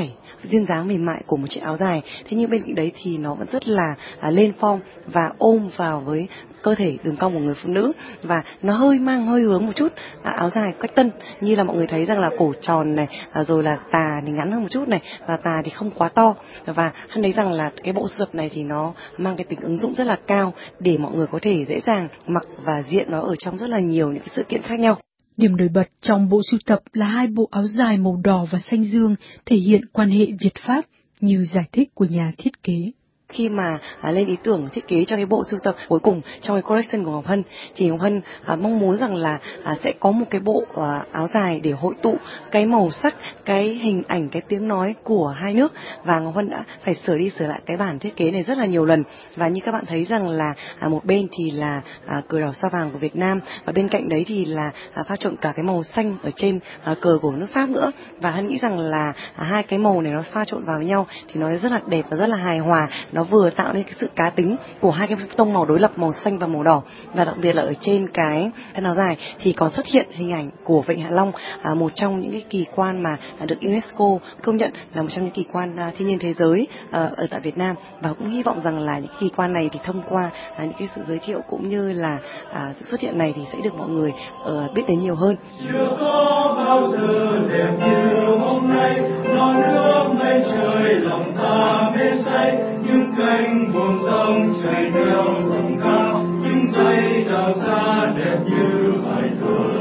S15: duyên dáng mềm mại của một chiếc áo dài. Thế nhưng bên cạnh đấy thì nó vẫn rất là à, lên form và ôm vào với cơ thể đường cong của người phụ nữ, và nó hơi mang hơi hướng một chút à, áo dài cách tân, như là mọi người thấy rằng là cổ tròn này, à, rồi là tà thì ngắn hơn một chút này, và tà thì không quá to, và hắn thấy rằng là cái bộ sưu tập này thì nó mang cái tính ứng dụng rất là cao để mọi người có thể dễ dàng mặc và diện nó ở trong rất là nhiều những cái sự kiện khác nhau.
S13: Điểm nổi bật trong bộ sưu tập là hai bộ áo dài màu đỏ và xanh dương thể hiện quan hệ Việt-Pháp như giải thích của nhà thiết kế.
S15: Khi mà à, lên ý tưởng thiết kế cho cái bộ sưu tập cuối cùng trong cái collection của Ngọc Hân, thì Ngọc Hân à, mong muốn rằng là à, sẽ có một cái bộ à, áo dài để hội tụ cái màu sắc, cái hình ảnh, cái tiếng nói của hai nước, và Ngọc Hân đã phải sửa đi sửa lại cái bản thiết kế này rất là nhiều lần. Và như các bạn thấy rằng là à, một bên thì là à, cờ đỏ sao vàng của Việt Nam, và bên cạnh đấy thì là à, pha trộn cả cái màu xanh ở trên à, cờ của nước Pháp nữa. Và Hân nghĩ rằng là à, hai cái màu này nó pha trộn vào với nhau thì nó rất là đẹp và rất là hài hòa, nó vừa tạo nên cái sự cá tính của hai cái tông màu đối lập, màu xanh và màu đỏ. Và đặc biệt là ở trên cái thân áo dài thì còn xuất hiện hình ảnh của Vịnh Hạ Long, à, một trong những cái kỳ quan mà được UNESCO công nhận là một trong những kỳ quan à, thiên nhiên thế giới à, ở tại Việt Nam. Và cũng hy vọng rằng là những kỳ quan này thì thông qua à, những cái sự giới thiệu cũng như là à, sự xuất hiện này thì sẽ được mọi người uh, biết đến nhiều hơn.
S16: Chưa có bao giờ đẹp như hôm nay, non nước mây trời lòng ta mê say, những cánh buồm sông chảy theo dòng cao, những dây đào xa đẹp như bài thơ.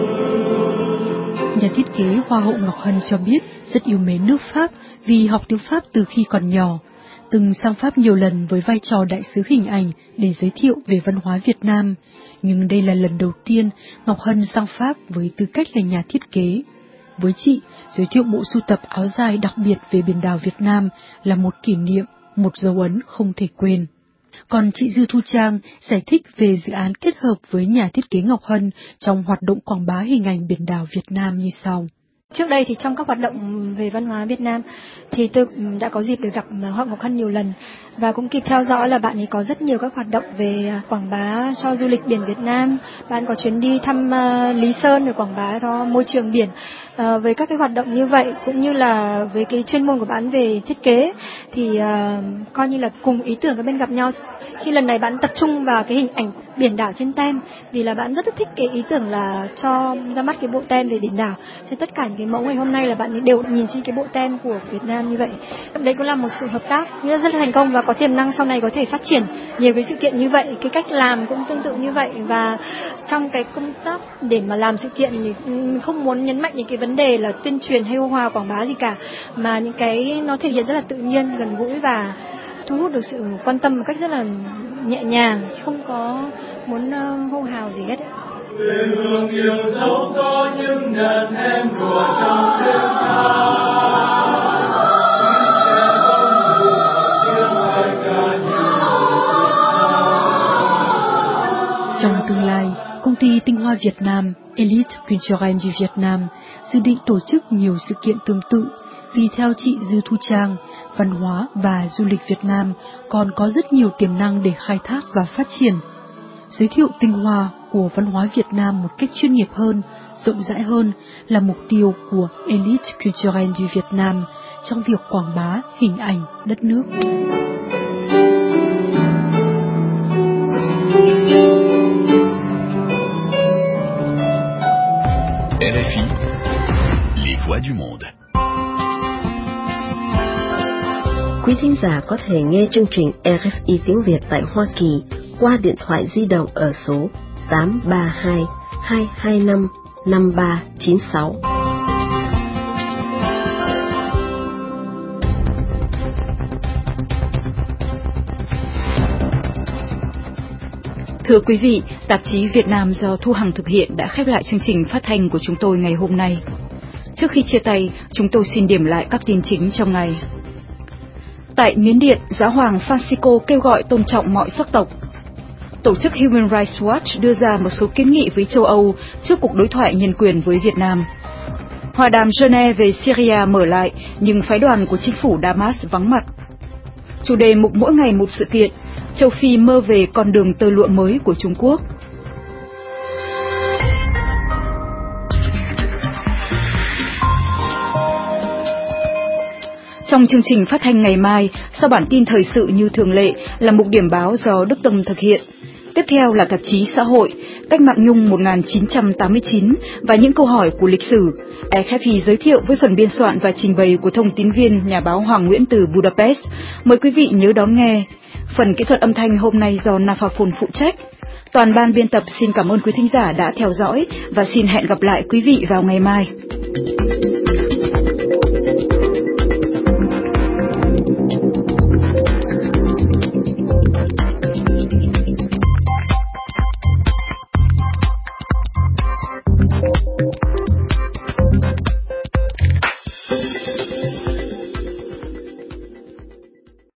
S13: Nhà thiết kế Hoa hậu Ngọc Hân cho biết rất yêu mến nước Pháp vì học tiếng Pháp từ khi còn nhỏ, từng sang Pháp nhiều lần với vai trò đại sứ hình ảnh để giới thiệu về văn hóa Việt Nam. Nhưng đây là lần đầu tiên Ngọc Hân sang Pháp với tư cách là nhà thiết kế. Với chị, giới thiệu bộ sưu tập áo dài đặc biệt về biển đảo Việt Nam là một kỷ niệm, một dấu ấn không thể quên. Còn chị Dư Thu Trang giải thích về dự án kết hợp với nhà thiết kế Ngọc Hân trong hoạt động quảng bá hình ảnh biển đảo Việt Nam như sau.
S14: Trước đây thì trong các hoạt động về văn hóa Việt Nam thì tôi đã có dịp được gặp Hoa Ngọc Hân nhiều lần, và cũng kịp theo dõi là bạn ấy có rất nhiều các hoạt động về quảng bá cho du lịch biển Việt Nam. Bạn có chuyến đi thăm Lý Sơn để quảng bá cho môi trường biển. À, với các cái hoạt động như vậy cũng như là với cái chuyên môn của bạn về thiết kế thì uh, coi như là cùng ý tưởng các bên gặp nhau. Khi lần này bạn tập trung vào cái hình ảnh biển đảo trên tem, vì là bạn rất thích cái ý tưởng là cho ra mắt cái bộ tem về biển đảo. Trên tất cả những cái mẫu ngày hôm nay là bạn đều nhìn trên cái bộ tem của Việt Nam như vậy. Đấy cũng là một sự hợp tác rất là thành công và có tiềm năng sau này có thể phát triển nhiều cái sự kiện như vậy. Cái cách làm cũng tương tự như vậy, và trong cái công tác để mà làm sự kiện thì không muốn nhấn mạnh những cái vấn đề là tuyên truyền hay hô hào quảng bá gì cả, mà những cái nó thể hiện rất là tự nhiên, gần gũi và thu hút được sự quan tâm một cách rất là nhẹ nhàng, không có muốn uh, hô hào gì hết ấy.
S16: Quê hương yêu dấu có những đàn em đùa trong đêm xa.
S13: Trong tương lai, công ty tinh hoa Việt Nam Elite Culturelle du Việt Nam dự định tổ chức nhiều sự kiện tương tự, vì theo chị Dư Thu Trang, văn hóa và du lịch Việt Nam còn có rất nhiều tiềm năng để khai thác và phát triển. Giới thiệu tinh hoa của văn hóa Việt Nam một cách chuyên nghiệp hơn, rộng rãi hơn là mục tiêu của Elite Culturelle du Việt Nam trong việc quảng bá hình ảnh đất nước.
S17: R F I, les voix du monde.
S2: Quý thính giả có thể nghe chương trình R F I tiếng Việt tại Hoa Kỳ qua điện thoại di động ở số tám ba hai, hai hai năm, năm ba chín sáu.
S1: Thưa quý vị, tạp chí Việt Nam do Thu Hằng thực hiện đã khép lại chương trình phát thanh của chúng tôi ngày hôm nay. Trước khi chia tay, chúng tôi xin điểm lại các tin chính trong ngày. Tại Miến Điện, Giáo hoàng Francisco kêu gọi tôn trọng mọi sắc tộc. Tổ chức Human Rights Watch đưa ra một số kiến nghị với châu Âu trước cuộc đối thoại nhân quyền với Việt Nam. Hòa đàm Geneva về Syria mở lại, nhưng phái đoàn của chính phủ Damas vắng mặt. Chủ đề mục mỗi ngày một sự kiện, châu Phi mơ về con đường tơ lụa mới của Trung Quốc. Trong chương trình phát thanh ngày mai, sau bản tin thời sự như thường lệ là mục điểm báo do Đức Tâm thực hiện. Tiếp theo là tạp chí xã hội, cách mạng Nhung một nghìn chín trăm tám mươi chín và những câu hỏi của lịch sử. rờ ép i giới thiệu với phần biên soạn và trình bày của thông tín viên nhà báo Hoàng Nguyễn từ Budapest. Mời quý vị nhớ đón nghe. Phần kỹ thuật âm thanh hôm nay do Nafaphone phụ trách. Toàn ban biên tập xin cảm ơn quý thính giả đã theo dõi và xin hẹn gặp lại quý vị vào ngày mai.